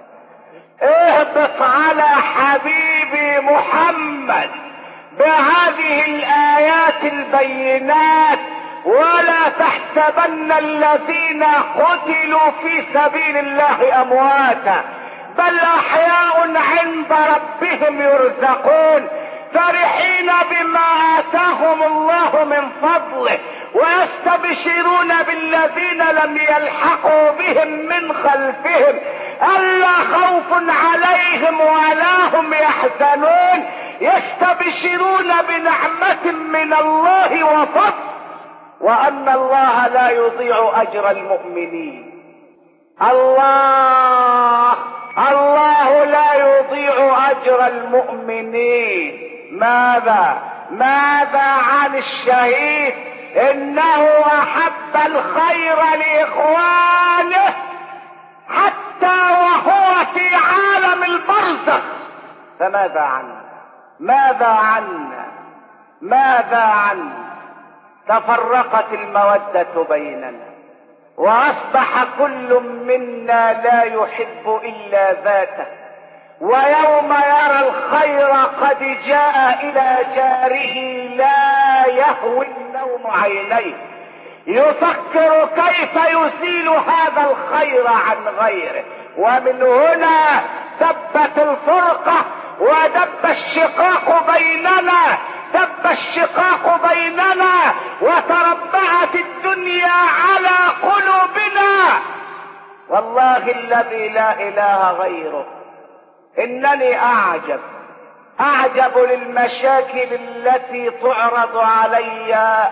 اهبط على حبيبي محمد بهذه الآيات البينات، ولا تحسبن الذين قتلوا في سبيل الله أمواتا، بل أحياء عند ربهم يرزقون، فرحين بما آتاهم الله من فضله، ويستبشرون بالذين لم يلحقوا بهم من خلفهم ألا خوف عليهم ولا هم يحزنون، يستبشرون بنعمة من الله وفضل، وأن الله لا يضيع أجر المؤمنين. الله لا يضيع أجر المؤمنين. ماذا عن الشهيد؟ إنه أحب الخير لإخوانه حتى وهو في عالم البرزخ. فماذا عنا؟ ماذا عنا؟ تفرقت المودة بيننا، وأصبح كل منا لا يحب إلا ذاته، ويوم يرى الخير قد جاء إلى جاره لا يهوي النوم عينيه، يفكر كيف يزيل هذا الخير عن غيره. ومن هنا دبت الفرقة ودب الشقاق بيننا، وتربعت الدنيا على قلوبنا. والله الذي لا إله غيره، إنني أعجب للمشاكل التي تعرض علي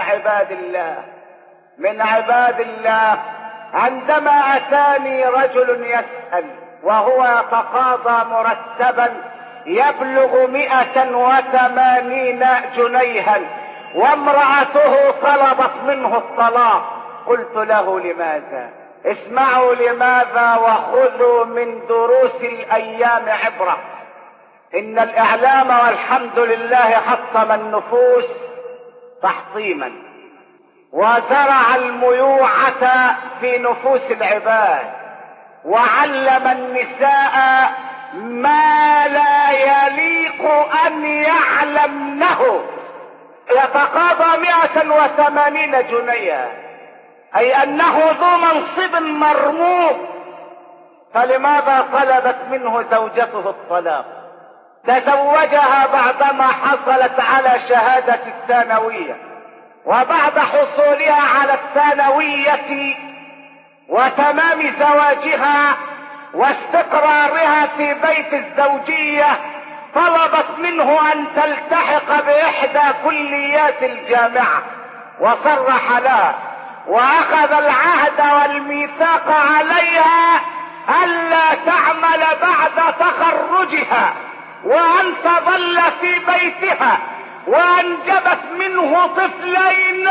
من عباد الله. عندما أتاني رجل يسأل وهو يتقاضى مرتبا يبلغ 180 جنيها، وامرأته طلبت منه الطلاق، قلت له: لماذا؟ اسمعوا لماذا وخذوا من دروس الأيام عبرة. إن الإعلام والحمد لله حطم النفوس تحطيما، وزرع الميوعة في نفوس العباد، وعلم النساء ما لا يليق أن يعلمنه. يتقاضى 180 جنيها، أي أنه ذو منصب مرموق، فلماذا طلبت منه زوجته الطلاق؟ تزوجها بعدما حصلت على شهادة الثانوية، وبعد حصولها على الثانوية وتمام زواجها واستقرارها في بيت الزوجية طلبت منه أن تلتحق بإحدى كليات الجامعة، وصرح لها وأخذ العهد والميثاق عليها ألا تعمل بعد تخرجها، وأن تظل في بيتها وانجبت منه طفلين،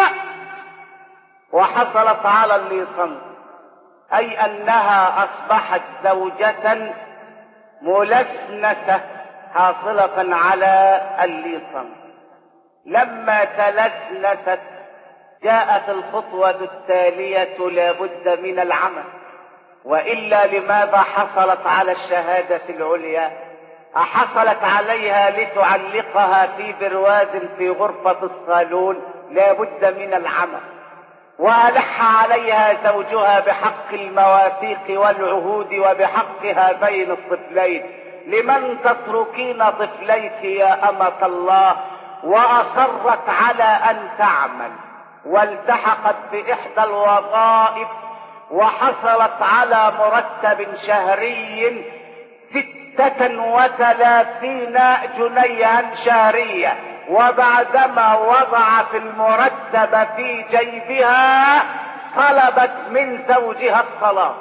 وحصلت على الليصنس، اي انها اصبحت زوجة ملسنسة حاصلة على الليصنس. لما تلسنست جاءت الخطوة التالية: لابد من العمل، وإلا لماذا حصلت على الشهادة العليا؟ أحصلت عليها لتعلقها في برواز في غرفة الصالون؟ لابد من العمل. وألح عليها زوجها بحق المواثيق والعهود وبحق هذين الطفلين: لمن تتركين طفليك يا أمة الله؟ وأصرت على أن تعمل، والتحقت بإحدى الوظائف، وحصلت على مرتب شهري 36 جنيها شهريا. وبعدما وضعت المرتب في جيبها طلبت من زوجها الطلاق.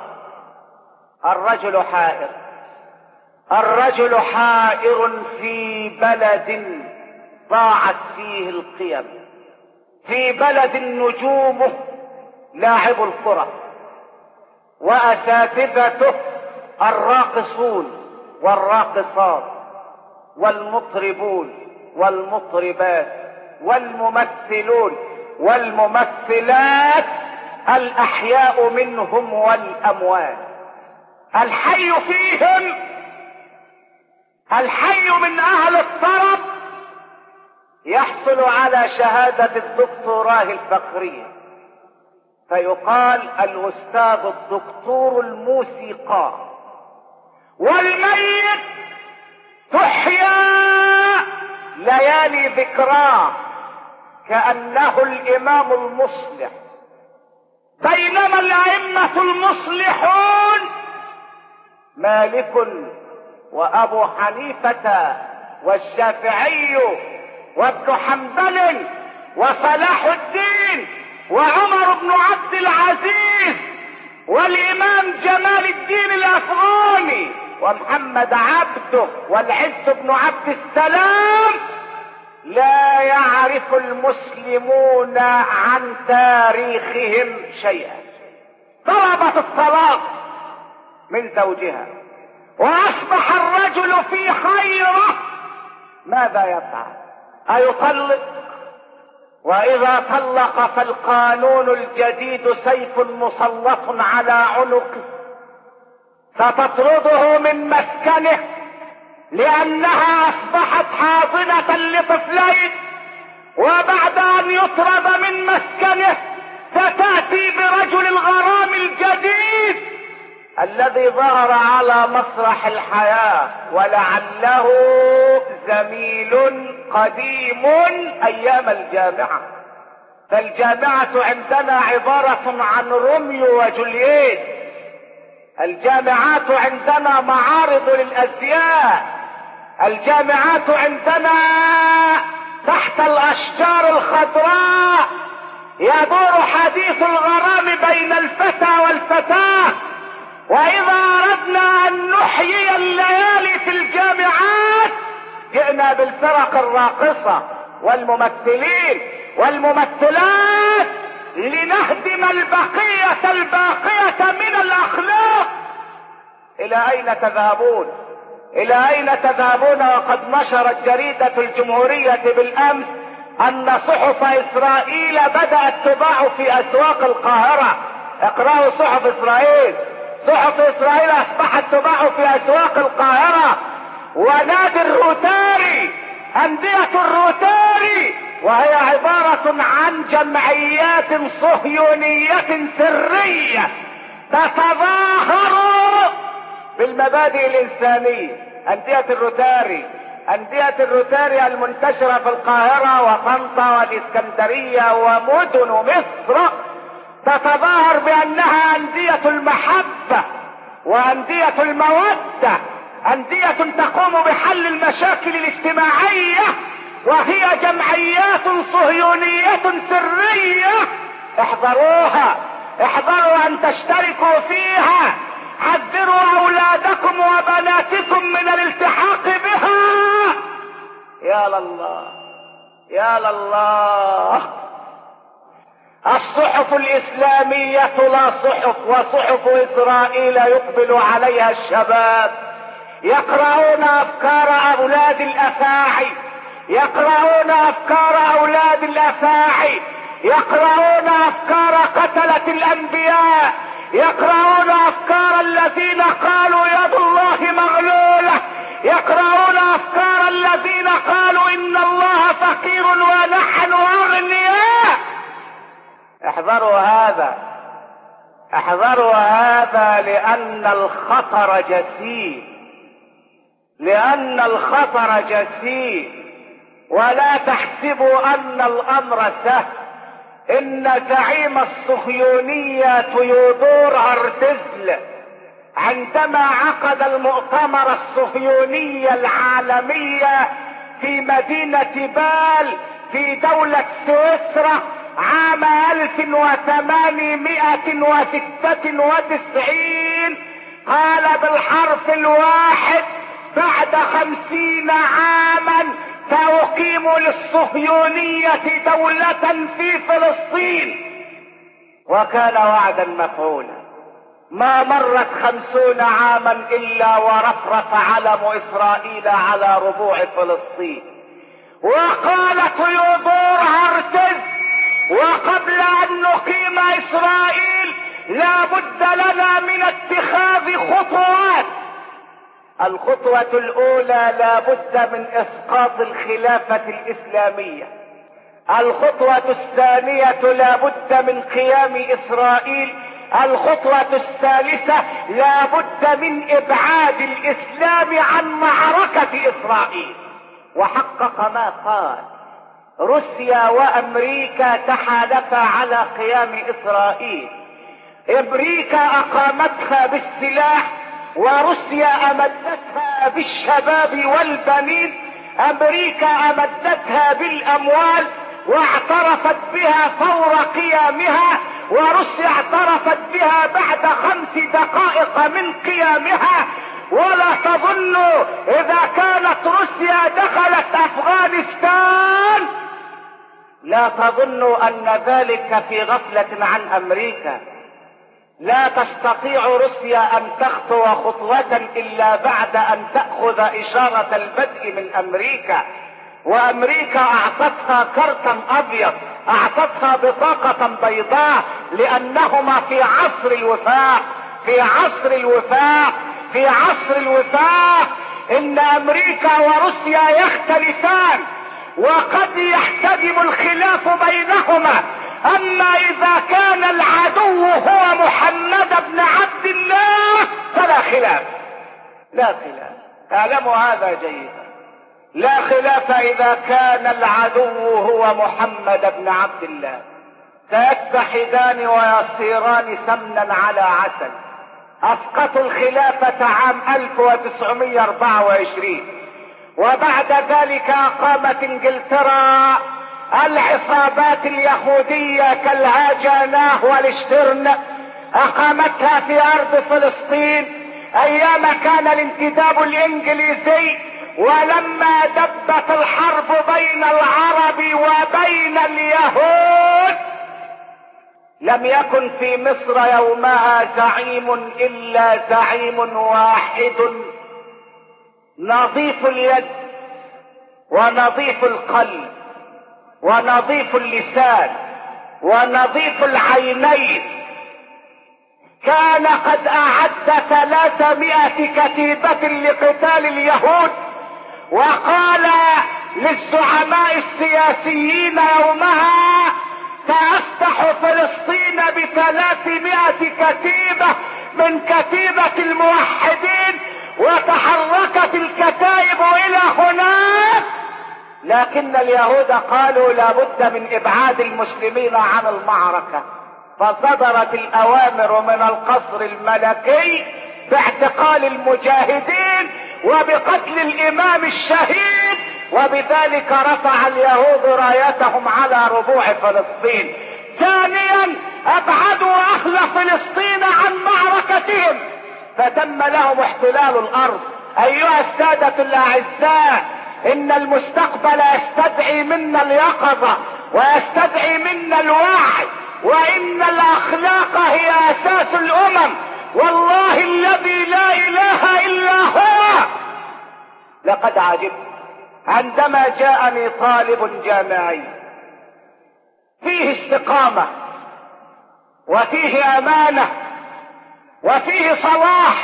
الرجل حائر في بلد ضاعت فيه القيم، في بلد نجومه لاعب الكرة وأساتذته الراقصون والراقصات والمطربون والمطربات والممثلون والممثلات، الأحياء منهم والأموات. الحي فيهم، الحي من أهل الطرب يحصل على شهادة الدكتوراه الفخرية، فيقال الأستاذ الدكتور الموسيقار. والميت تحيا ليالي ذكراه كأنه الإمام المصلح، بينما الأئمة المصلحون مالك وأبو حنيفة والشافعي وابن حنبل وصلاح الدين وعمر بن عبد العزيز والإمام جمال الدين الأفغاني ومحمد عبده والعز بن عبد السلام، لا يعرف المسلمون عن تاريخهم شيئا. طلبت الطلاق من زوجها، وأصبح الرجل في حيرة: ماذا يفعل؟ أيطلق؟ وإذا طلق فالقانون الجديد سيف مسلط على عنقه، ستطرده من مسكنه لأنها أصبحت حاضنة لطفلين، وبعد أن يطرد من مسكنه ستأتي برجل الغرام الجديد الذي ظهر على مسرح الحياة، ولعله زميل قديم أيام الجامعة. فالجامعة عندنا عبارة عن روميو وجولييت، الجامعات عندنا معارض للأزياء، الجامعات عندنا تحت الأشجار الخضراء يدور حديث الغرام بين الفتى والفتاة. وإذا أردنا أن نحيي الليالي في الجامعات جئنا بالفرق الراقصة والممثلين والممثلات لنهدم البقية الباقية من الأخلاق. إلى أين تذهبون؟ إلى أين تذهبون؟ وقد نشرت جريدة الجمهورية بالأمس أن صحف إسرائيل بدأت تباع في أسواق القاهرة. اقرأوا صحف إسرائيل، صحف إسرائيل أصبحت تباع في أسواق القاهرة. ونادي الروتاري، أندية الروتاري، وهي عبارة عن جمعيات صهيونية سرية تتظاهر بالمبادئ الإنسانية. أندية الروتاري المنتشرة في القاهرة وطنطا والإسكندرية ومدن مصر تتظاهر بأنها أندية المحبة وأندية المودة، أندية تقوم بحل المشاكل الاجتماعية، وهي جمعيات صهيونية سرية. احذروها، احذروا أن تشتركوا فيها، حذروا أولادكم وبناتكم من الالتحاق بها. يا لله، يا لله، الصحف الإسلامية لا صحف، وصحف إسرائيل يقبل عليها الشباب يقرؤون أفكار أولاد الأفاعي، يقرؤون أفكار أولاد الأفاعي، يقرؤون أفكار قتلة الأنبياء، يقرؤون أفكار الذين قالوا يد الله مغلولة، يقرؤون أفكار الذين قالوا إن الله فقير ونحن أغنياء. احذروا هذا، احذروا هذا، لأن الخطر جسيم، لأن الخطر جسيم. ولا تحسبوا أن الأمر سهل. إن زعيم الصهيونية تيودور هرتزل عندما عقد المؤتمر الصهيوني العالمي في مدينة بال في دولة سويسرا عام 1896 قال بالحرف الواحد: بعد 50 عاما سأقيم للصهيونية دولة في فلسطين. وكان وعدا مفعولا. ما مرت 50 عاما إلا ورفرف علم إسرائيل على ربوع فلسطين. وقال تيودور هرتز: وقبل أن نقيم إسرائيل لا بد لنا من اتخاذ خطوات. الخطوة الأولى لا بد من إسقاط الخلافة الإسلامية. الخطوة الثانية لا بد من قيام إسرائيل. الخطوة الثالثة لا بد من إبعاد الإسلام عن معركة إسرائيل. وحقق ما قال. روسيا وأمريكا تحالفا على قيام إسرائيل. أمريكا أقامتها بالسلاح، وروسيا أمدتها بالشباب والبنين. أمريكا أمدتها بالأموال واعترفت بها فور قيامها، وروسيا اعترفت بها بعد 5 دقائق من قيامها. ولا تظنوا إذا كانت روسيا دخلت أفغانستان لا تظنوا أن ذلك في غفلة عن أمريكا. لا تستطيع روسيا أن تخطو خطوة إلا بعد أن تأخذ إشارة البدء من أمريكا. وأمريكا أعطتها كرتا أبيض، أعطتها بطاقة بيضاء، لأنهما في عصر الوفاق، في عصر الوفاق، في عصر الوفاق. إن أمريكا وروسيا يختلفان وقد يحتدم الخلاف بينهما. أما إذا كان العدو هو محمد بن عبد الله فلا خلاف، لا خلاف. اعلموا هذا جيدا، لا خلاف إذا كان العدو هو محمد بن عبد الله. سيتحدان ويصيران سمنا على عسل. أسقطوا الخلافة عام 1924، وبعد ذلك أقامت إنجلترا العصابات اليهودية كالهاجاناه والشترن، أقامتها في أرض فلسطين أيام كان الانتداب الإنجليزي. ولما دبت الحرب بين العرب وبين اليهود لم يكن في مصر يومها زعيم إلا زعيم واحد، نظيف اليد ونظيف القلب ونظيف اللسان ونظيف العينين. كان قد أعد 300 كتيبة لقتال اليهود، وقال للزعماء السياسيين يومها: سأفتح فلسطين ب300 كتيبة من كتيبة الموحدين. وتحركت الكتائب إلى هناك، لكن اليهود قالوا لا بد من إبعاد المسلمين عن المعركة. فصدرت الأوامر من القصر الملكي باعتقال المجاهدين وبقتل الإمام الشهيد، وبذلك رفع اليهود رايتهم على ربوع فلسطين. ثانيا أبعدوا أهل فلسطين عن معركتهم، فتم لهم احتلال الأرض. أيها السادة الأعزاء، ان المستقبل يستدعي منا اليقظة ويستدعي منا الوعي، وان الاخلاق هي اساس الامم. والله الذي لا اله الا هو لقد عجبت عندما جاءني طالب جامعي فيه استقامة وفيه امانة وفيه صلاح،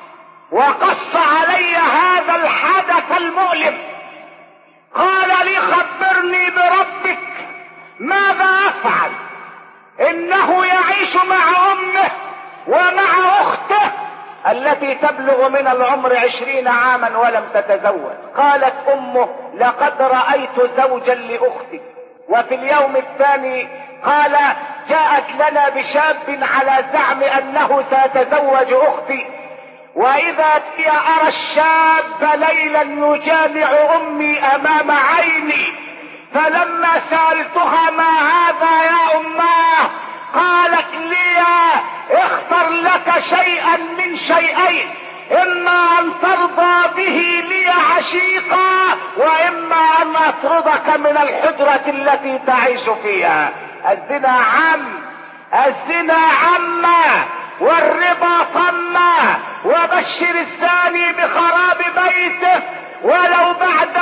وقص علي هذا الحدث المؤلم. قال لي خبرني بربك، ماذا افعل؟ انه يعيش مع امه ومع اخته التي تبلغ من العمر 20 عاما ولم تتزوج. قالت امه لقد رأيت زوجا لاختي. وفي اليوم الثاني قال جاءت لنا بشاب على زعم انه سيتزوج اختي، واذا بي ارى الشاب ليلا يجامع امي امام عيني. فلما سألتها ما هذا يا اماه قالت لي اختر لك شيئا من شيئين، اما ان ترضى به لي عشيقا واما ان اطردك من الحجرة التي تعيش فيها. الزنا عم، الزنا عم، والربا طم، وبشر الزاني بخراب بيته ولو بعد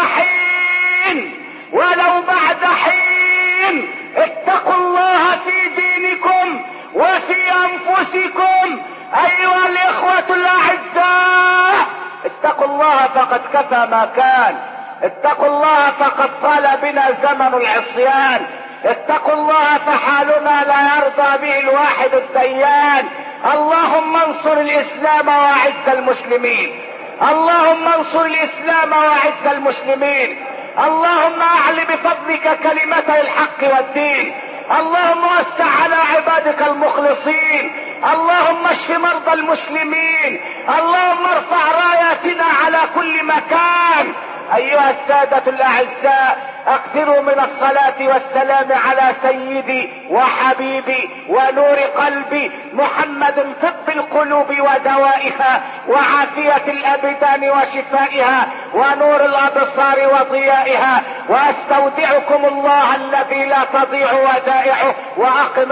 حين، ولو بعد حين. اتقوا الله في دينكم وفي انفسكم ايها الاخوة الاعزاء. اتقوا الله فقد كفى ما كان، اتقوا الله فقد طال بنا زمن العصيان، اتقوا الله فحالنا لا يرضى به الواحد الديان. اللهم انصر الاسلام واعز المسلمين، اللهم انصر الاسلام واعز المسلمين. اللهم اعل بفضلك كلمتي الحق والدين. اللهم وسع على عبادك المخلصين. اللهم اشف مرضى المسلمين. اللهم ارفع راياتنا على كل مكان. ايها السادة الاعزاء، اكثروا من الصلاة والسلام على سيدي وحبيبي ونور قلبي محمد، طب القلوب ودوائها وعافية الابدان وشفائها ونور الابصار وضيائها. واستودعكم الله الذي لا تضيع ودائعه، واقم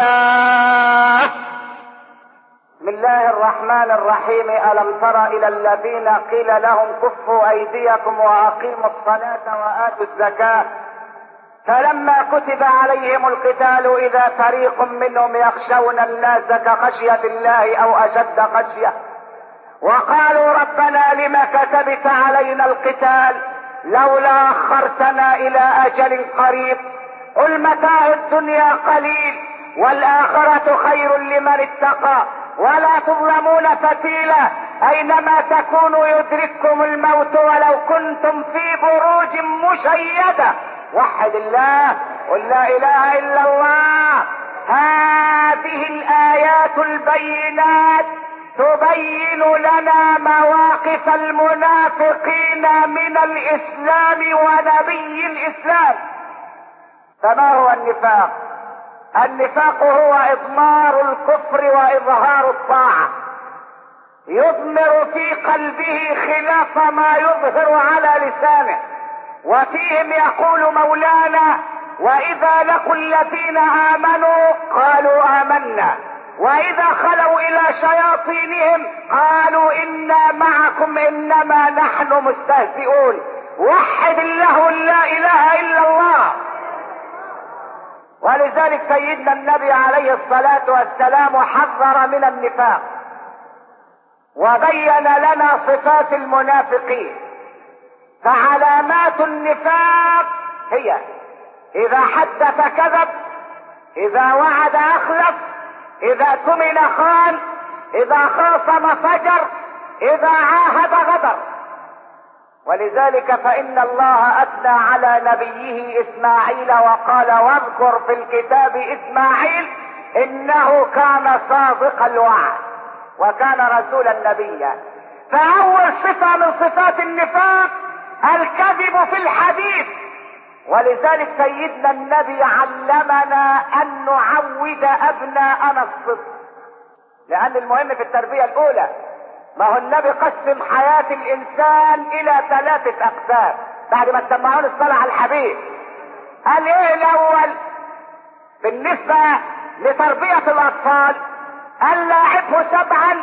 الصلاة. بسم الله الرحمن الرحيم. ألم تر إلى الذين قيل لهم كفوا أيديكم وأقيموا الصلاة وآتوا الزكاة فلما كتب عليهم القتال إذا فريق منهم يخشون الناس كخشية الله أو أشد خشية وقالوا ربنا لما كتبت علينا القتال لولا أخرتنا إلى أجل قريب قل متاع الدنيا قليل والآخرة خير لمن اتقى ولا تظلمون فتيلا اينما تكونوا يدرككم الموت ولو كنتم في بروج مشيدة. وحد الله، قل لا اله الا الله. هذه الايات البينات تبين لنا مواقف المنافقين من الاسلام ونبي الاسلام. فما هو النفاق؟ النفاق هو اضمار الكفر واظهار الطاعة، يضمر في قلبه خلاف ما يظهر على لسانه. وفيهم يقول مولانا واذا لقوا الذين امنوا قالوا امنا واذا خلوا الى شياطينهم قالوا انا معكم انما نحن مستهزئون. وحد الله لا اله الا الله. ولذلك سيدنا النبي عليه الصلاة والسلام حذر من النفاق وبين لنا صفات المنافقين. فعلامات النفاق هي اذا حدث كذب، اذا وعد اخلف، اذا اؤتمن خان، اذا خاصم فجر، اذا عاهد غدر. ولذلك فإن الله أثنى على نبيه إسماعيل وقال واذكر في الكتاب إسماعيل إنه كان صادق الوعد وكان رسولا نبيا. فأول صفة من صفات النفاق الكذب في الحديث. ولذلك سيدنا النبي علمنا أن نعود أبناءنا الصدق، لأن المهم في التربية الأولى. ما هو النبي قسم حياة الانسان الى 3 اقسام: بعد ما سمعون الصلاة على الحبيب. قال ايه الاول بالنسبة لتربية الاطفال؟ قال لاعبه 7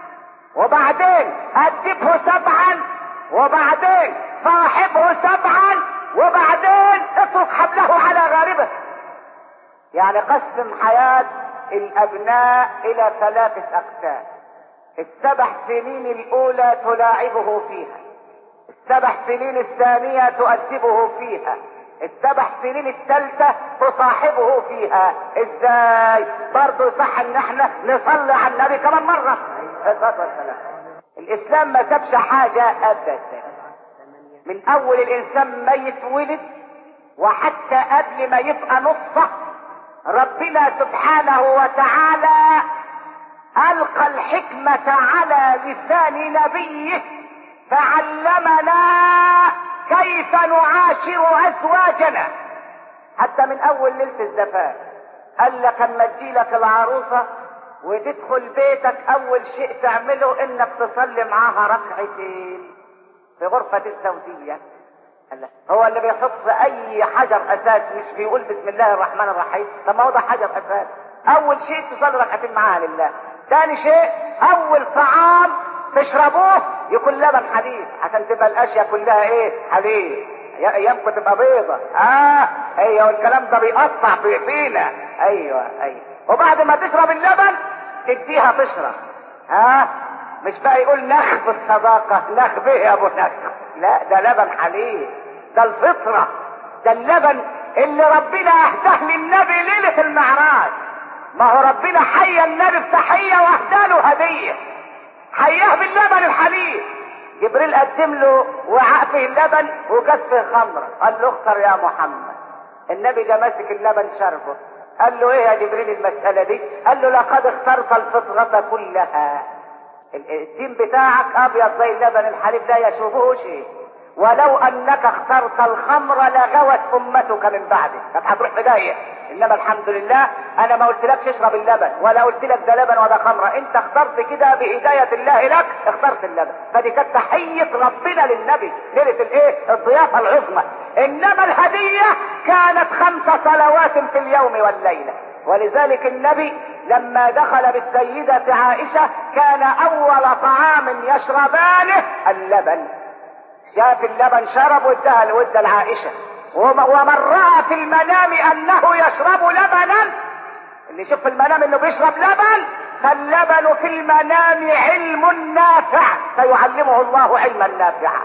وبعدين ادبه 7 وبعدين صاحبه 7 وبعدين اترك حبله على غاربه. يعني قسم حياة الابناء الى 3 اقسام. ال7 سنين الاولى تلاعبه فيها، ال7 سنين الثانية تؤدبه فيها، ال7 سنين الثالثة تصاحبه فيها. ازاي؟ برضه صح ان احنا نصلي على النبي كمان مرة. الاسلام ما سابش حاجة ابدا، من اول الانسان ما يتولد وحتى قبل ما يبقى نطفة ربنا سبحانه وتعالى القى الحكمة على لسان نبيه فعلمنا كيف نعاشر ازواجنا. حتى من اول ليلة الزفاف قال لك اما تجيلك العروسة وتدخل بيتك اول شيء تعمله انك تصلي معاها 2 ركعتين في غرفة الزوجية. هو اللي بيحط اي حجر اساس مش بيقول بسم الله الرحمن الرحيم؟ طب ما هو ده حجر اساس. اول شيء تصلي 2 ركعتين معاها لله. ثاني شيء اول طعام تشربوه يكون لبن حليب عشان تبقى الاشياء كلها ايه؟ حليب. ايامكم تبقى بيضة. ايوه الكلام ده بيقطع فينا. ايوه. وبعد ما تشرب اللبن تديها تشرب. مش بقى يقول نخ بالصداقة. نخ به يا ابو نخ؟ لا، ده لبن حليب، ده الفطرة، ده اللبن اللي ربنا اهداه للنبي ليلة المعراج. ما هو ربنا حيا النبي بتحية واهداله هدية، حياه باللبن الحليب. جبريل قدم له وعاء فيه اللبن وكاس فيه خمر، قال له اختر يا محمد. النبي جا ماسك اللبن شربه، قال له ايه يا جبريل المسألة دي؟ قال له لقد اخترت الفطرة كلها. الدين بتاعك ابيض زي اللبن الحليب لا يشوبه شيء، ولو انك اخترت الخمر لغوت امتك من بعدك، كانت هتروح في داهيه. انما الحمد لله انا ما قلتلكش اشرب اللبن ولا قلت لك ده لبن ولا خمره، انت اخترت كده بهدايه الله لك، اخترت اللبن. فدي كانت تحيه ربنا للنبي ليله الايه؟ الضيافه العظمى. انما الهديه كانت 5 صلوات في اليوم والليله. ولذلك النبي لما دخل بالسيدة عائشة كان اول طعام يشربانه اللبن. شاف اللبن شرب وادى لعائشة. ومن رأى في المنام انه يشرب لبنا، اللي يشوف في المنام انه بيشرب لبن، فاللبن في المنام علم نافع فيعلمه الله علما نافعا.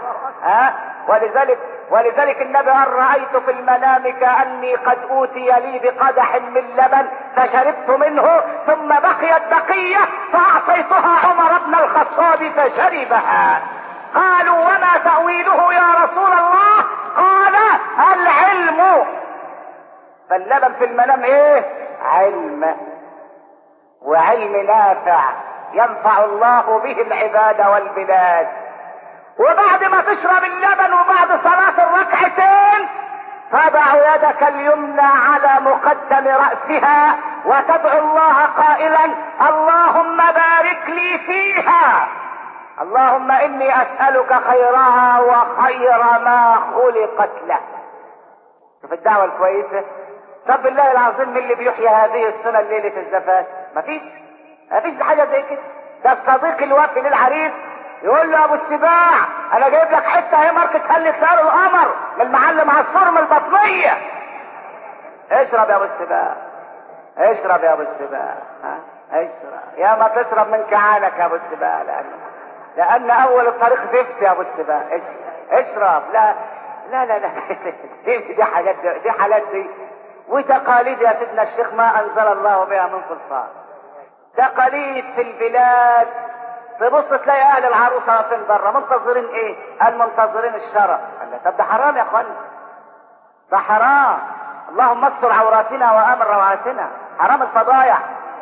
ولذلك النبي قال رأيت في المنام كأني قد أوتي لي بقدح من لبن فشربت منه ثم بقيت بقية فأعطيتها عمر بن الخطاب فشربها. قالوا وما تأويله يا رسول الله؟ قال العلم. فاللبن في المنام ايه؟ علم، وعلم نافع ينفع الله به العباد والبلاد. وبعد ما تشرب اللبن وبعد صلاة 2 ركعتين تضع يدك اليمنى على مقدم رأسها وتدعو الله قائلا اللهم بارك لي فيها، اللهم اني اسألك خيرها وخير ما خلقت له. شوف الدعوة الكويسة. طب بالله العظيم من اللي بيحيي هذه السنة ليلة الزفاف؟ مفيش حاجة زي كده. ده الصديق الوفي للعريس يقول له ابو السباع انا جايب لك حته اهي ماركه خلي سعر القمر من المعلم عصفور من البطنيه. اشرب يا ابو السباع، اشرب يا ابو السباع، اشرب يا ما تشرب من كعانك يا ابو السباع، لان اول الطريق زفت يا ابو السباع. اشرب. لا دي حاجات دي وتقاليد يا سيدنا الشيخ ما انزل الله بها من سلطان. تقاليد في البلاد. تبص تلاقي اهل العروسه واقفين بره منتظرين ايه؟ قال منتظرين الشرف. طب ده حرام يا اخوان، ده حرام. اللهم استر عوراتنا وامن روعاتنا، حرام الفضايح.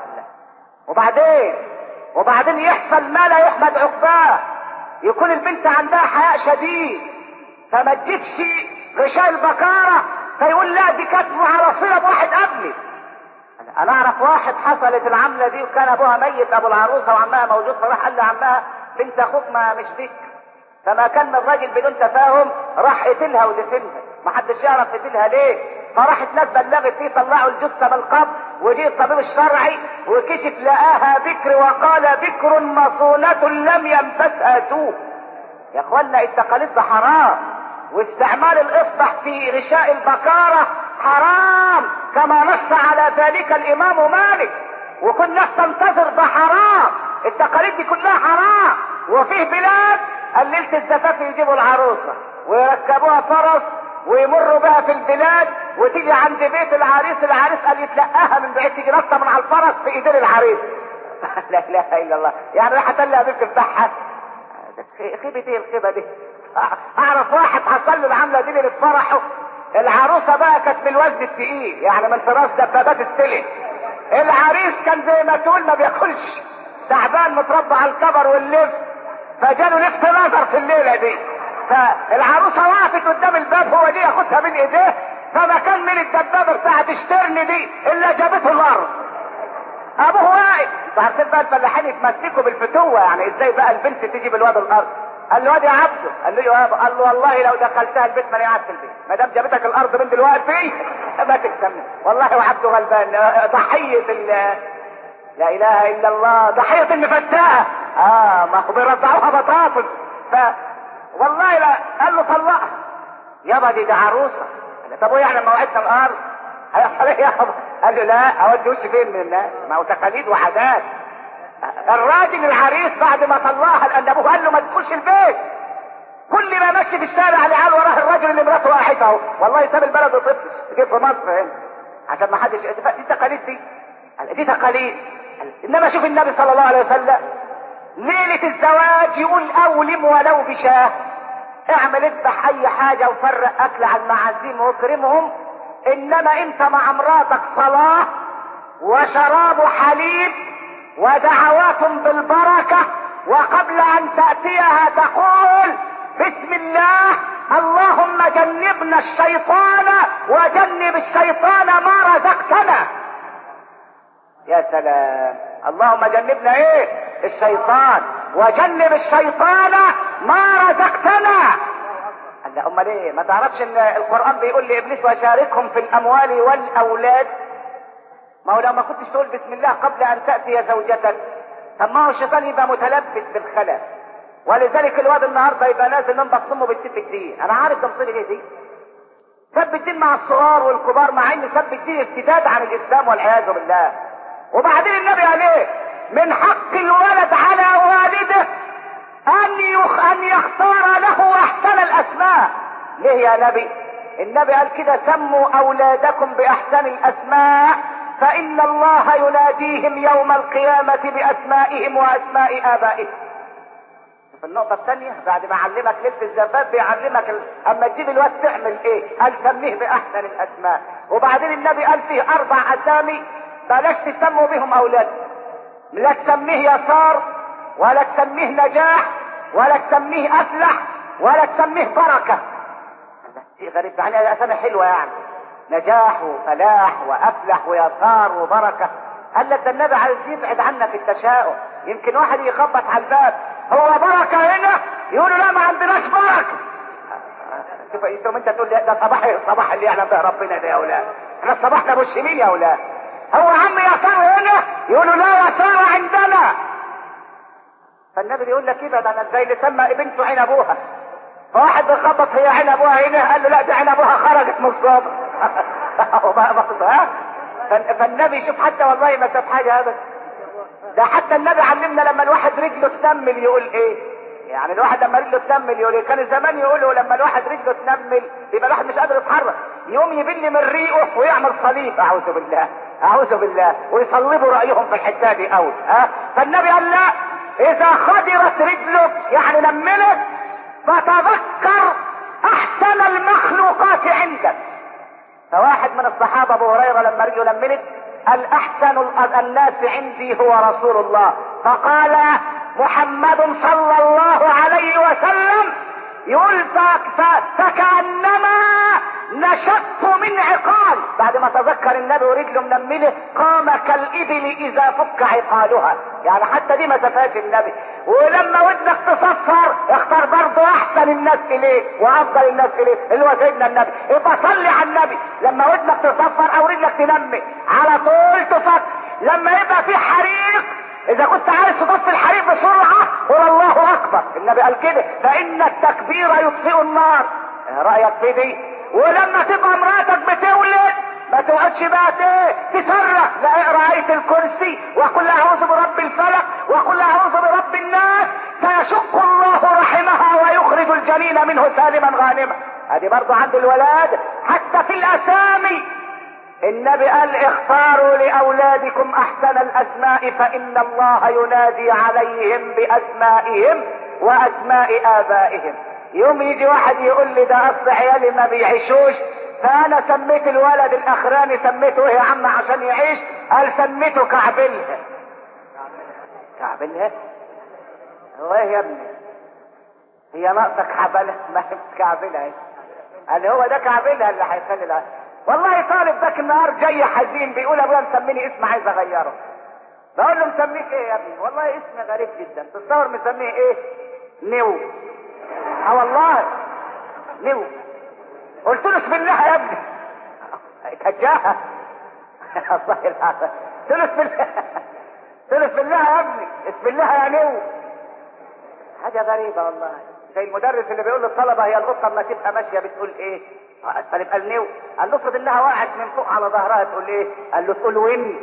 وبعدين يحصل ما لا يحمد عقباه. يكون البنت عندها حياء شديد فما تجيبش غشاء البكاره فيقول لا دي كانت على صله بواحد قبلي. انا اعرف واحد حصلت العملة دي وكان ابوها ميت ابو العروسة وعمها موجود، فراح قال لعمها بنت اخوك ما مش بك، فما كان من الراجل بدون تفاهم راح قتلها ودفنها، ما حدش يعرف قتلها ليه. فراحت ناس بلغت فيه، طلعوا الجثه من القبر، وجه الطبيب الشرعي وكشف لقاها بكر، وقال بكر مصونة لم يمسسها سوء. يا اخوانا التقاليد ده حرام، واستعمال الاصبع في غشاء البكارة حرام كما نص على ذلك الامام مالك، وكل الناس تنتظر ده حرام. التقاليد دي كلها حرام. وفيه بلاد ليلة الزفاف يجيبوا العروسة ويركبوها فرس ويمروا بها في البلاد، وتيجي عند بيت العريس قال يتلقاها من بعيد، تيجي نطة من على الفرس في ايدين العريس. لا اله الا الله. يعني راح تلقى بنت بتاعها. خيبة ايه الخيبة دي؟ اعرف واحد حصل له العملة دي اللي فرحه، العروسة بقى كانت بالوزن التقيل، يعني من طراز دبابات السلم. العريس كان زي ما تقول ما بياكلش، تعبان متربع على الكبر واللف، فجاله لفت نظر في الليلة دي. فالعروسة وقفت قدام الباب، هو دي ياخدها من ايديه، فما كان من الدبابة بتاعت اشترني دي الا جابته الارض. ابوه واقف. انتوا عارفين بقى الفلاحين يتمسكوا بالفتوة، يعني ازاي بقى البنت تيجي بالواد الارض؟ قال له واد يا عبده، قال له يا ابا، قال له والله لو دخلتها البيت ما انا قاعد في البيت، ما دام جابتك الارض من دلوقتي ما تكتمل. والله وعبده غلبان، ضحية لا اله الا الله، ضحية المفتاة. ما هو بيرضعوها بطاطس. والله لا، قال له طلقها يابا، دي عروسة. قال له طب وايه يعني لما وعدنا الارض هيحصل ايه يابا؟ قال له لا، اودي وشي فين من الناس؟ ما هو تقاليد وعادات. الراجل العريس بعد ما طلقها لان ابوه قال له ما تدخلش البيت، كل ما مشي في الشارع العيال وراه الراجل اللي مراته قاعده اهو، والله ساب البلد وطفش جه في مصر هنا عشان ما حدش. دي تقاليد دي تقاليد. انما شوف النبي صلى الله عليه وسلم ليلة الزواج يقول اولم ولو بشاه، اعمل اذبح اي حاجة وفرق اكل على المعازيم واكرمهم، انما انت مع مراتك صلاة وشراب حليب ودعوات بالبركة، وقبل ان تأتيها تقول بسم الله اللهم جنبنا الشيطان وجنب الشيطان ما رزقتنا. يا سلام، اللهم جنبنا ايه؟ الشيطان وجنب الشيطان ما رزقتنا. قال لا امال ايه؟ ما تعرفش ان القرآن بيقول لابليس وشاركهم في الاموال والاولاد؟ ما هو لو ما كنتش تقول بسم الله قبل ان تأتي زوجتك، طب ما هو الشيطان يبقى متلبس بالخلا، ولذلك الواد النهارده يبقى نازل من بطن امه بالست الدين. انا عارف ده مصيبه ايه دي، سب الدين مع الصغار والكبار، مع ان سب الدين ارتداد عن الاسلام والعياذ بالله. وبعدين النبي قال ايه؟ من حق الولد على والده ان يختار له احسن الاسماء. ليه يا نبي؟ النبي قال كده سموا اولادكم باحسن الاسماء فان الله يناديهم يوم القيامة باسمائهم واسماء ابائهم. في النقطة الثانية بعد ما علمك لبس الزفاف بيعلمك اما تجيب الواد تعمل ايه؟ قال سميه باحسن الاسماء. وبعدين النبي قال فيه 4 اسامي بلاش تسموا بهم اولادكم، لا تسميه يسار ولا تسميه نجاح ولا تسميه افلح ولا تسميه بركة. شيء غريب، يعني الاسامي حلوة يعني، نجاح وفلاح وافلح ويسار وبركة. قال لك ده النبي عايز يبعد عنك التشاؤم. يمكن واحد يخبط على الباب، هو بركة هنا؟ يقولوا لا ما عندناش بركة. شوف انت تقول لي ده صباح اللي يعلم به ربنا ده يا اولاد، احنا صباحنا ابو الشميل يا اولاد. هو عم يسار هنا؟ يقولوا لا يسار عندنا. فالنبي بيقول لك كده، ده انا زي اللي سمى بنته عين ابوها. فواحد بيخبط هي عين ابوها هنا، قال له لا دي عين ابوها خرجت من الصبر. فالنبي شوف حتى والله ما ساب حاجه ابدا. ده حتى النبي علمنا لما الواحد رجله تنمل يقول ايه. يعني الواحد لما رجله تنمل يقول ايه؟ كان زمان يقولوا لما الواحد رجله تنمل يبقى الواحد مش قادر يتحرك، يقوم يبل من ريقه ويعمل صليب. اعوذ بالله اعوذ بالله. ويصلبوا رايهم في الحته دي قوي. فالنبي قال لا، اذا خدرت رجلك يعني نملت فتذكر احسن المخلوقات عندك. فواحد من الصحابه ابو هريره لما رجله نملت قال احسن الناس عندي هو رسول الله. فقال محمد صلى الله عليه وسلم يقول فكأنما نشط من عقال. بعد ما تذكر النبي ورجله منمله قام كالإبل إذا فك عقالها، يعني حتى دي ما سفاش النبي. ولما ودنك تصفر اختار برضه احسن الناس اليه وافضل الناس اليه اللي هو سيدنا النبي. يبقى صلي على النبي. لما ودنك تصفر او رجلك تنمي على طول تفكر. لما يبقى في حريق اذا كنت عايز تطفي الحريق بسرعه قول الله اكبر. النبي قال كده فان التكبير يطفئ النار. رايك في دي؟ ولما تبقى مراتك بتولد ما تقعدش بقى تسرع، لا اقرا آية الكرسي وقل اعوذ برب الفلق وقل اعوذ برب الناس فيشق الله رحمها ويخرج الجنين منه سالما غانما. ادي برضو عند الولاد. حتى في الاسامي النبي قال اختاروا لاولادكم احسن الاسماء فان الله ينادي عليهم باسمائهم واسماء ابائهم. يوم يجي واحد يقول لي ده اصل عيالي ما بيعيشوش فانا سميت الولد الاخراني سميته ايه يا عم عشان يعيش؟ قال سميته كعبلها. كعبلها؟ هو ايه يا ابني؟ هي ناقصك حبلها ما هي كعبلها ايه؟ قال هو ده كعبلها اللي هيخلي العيال. والله طالب ذاك النهار جاي حزين بيقول ابويا مسميني اسم عايز اغيره. بقول له مسميك ايه يا ابني؟ والله اسم غريب جدا. تتصور مسميه ايه؟ نيو. والله نيو. قلت له بسم الله يا ابني. كجاها الله يلعنك. قلت له بسم الله. قلت له بسم الله يا ابني. بسم الله يا نيو. حاجه غريبه والله. زي المدرس اللي بيقول للطلبه هي القطه لما تبقى ماشيه بتقول ايه؟ فتبقى النيو. قال له افرض انها وقعت من فوق على ظهرها تقول ايه؟ قال له تقول وين؟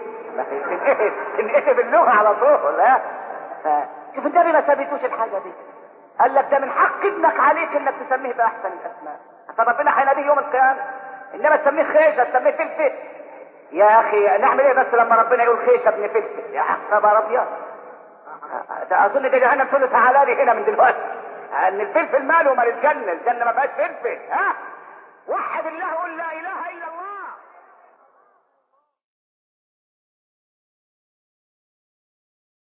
تنقلب اللغه على طول. ها شوف النبي ما سابتوش الحاجه دي. قال لك ده من حق ابنك عليك انك تسميه باحسن الاسماء. فربنا هيناديه يوم القيامه. انما تسميه خيشه تسميه فلفل. يا اخي نعمل ايه بس لما ربنا يقول خيشه ابن فلفل؟ يا خبر ابيض. ده اظن ده جهنم تقول له تعالى لي هنا من دلوقتي. ان الفلفل ماله مال الجنه. الجنه ما فيهاش فلفل. ها وحد الله قل لا اله الا الله.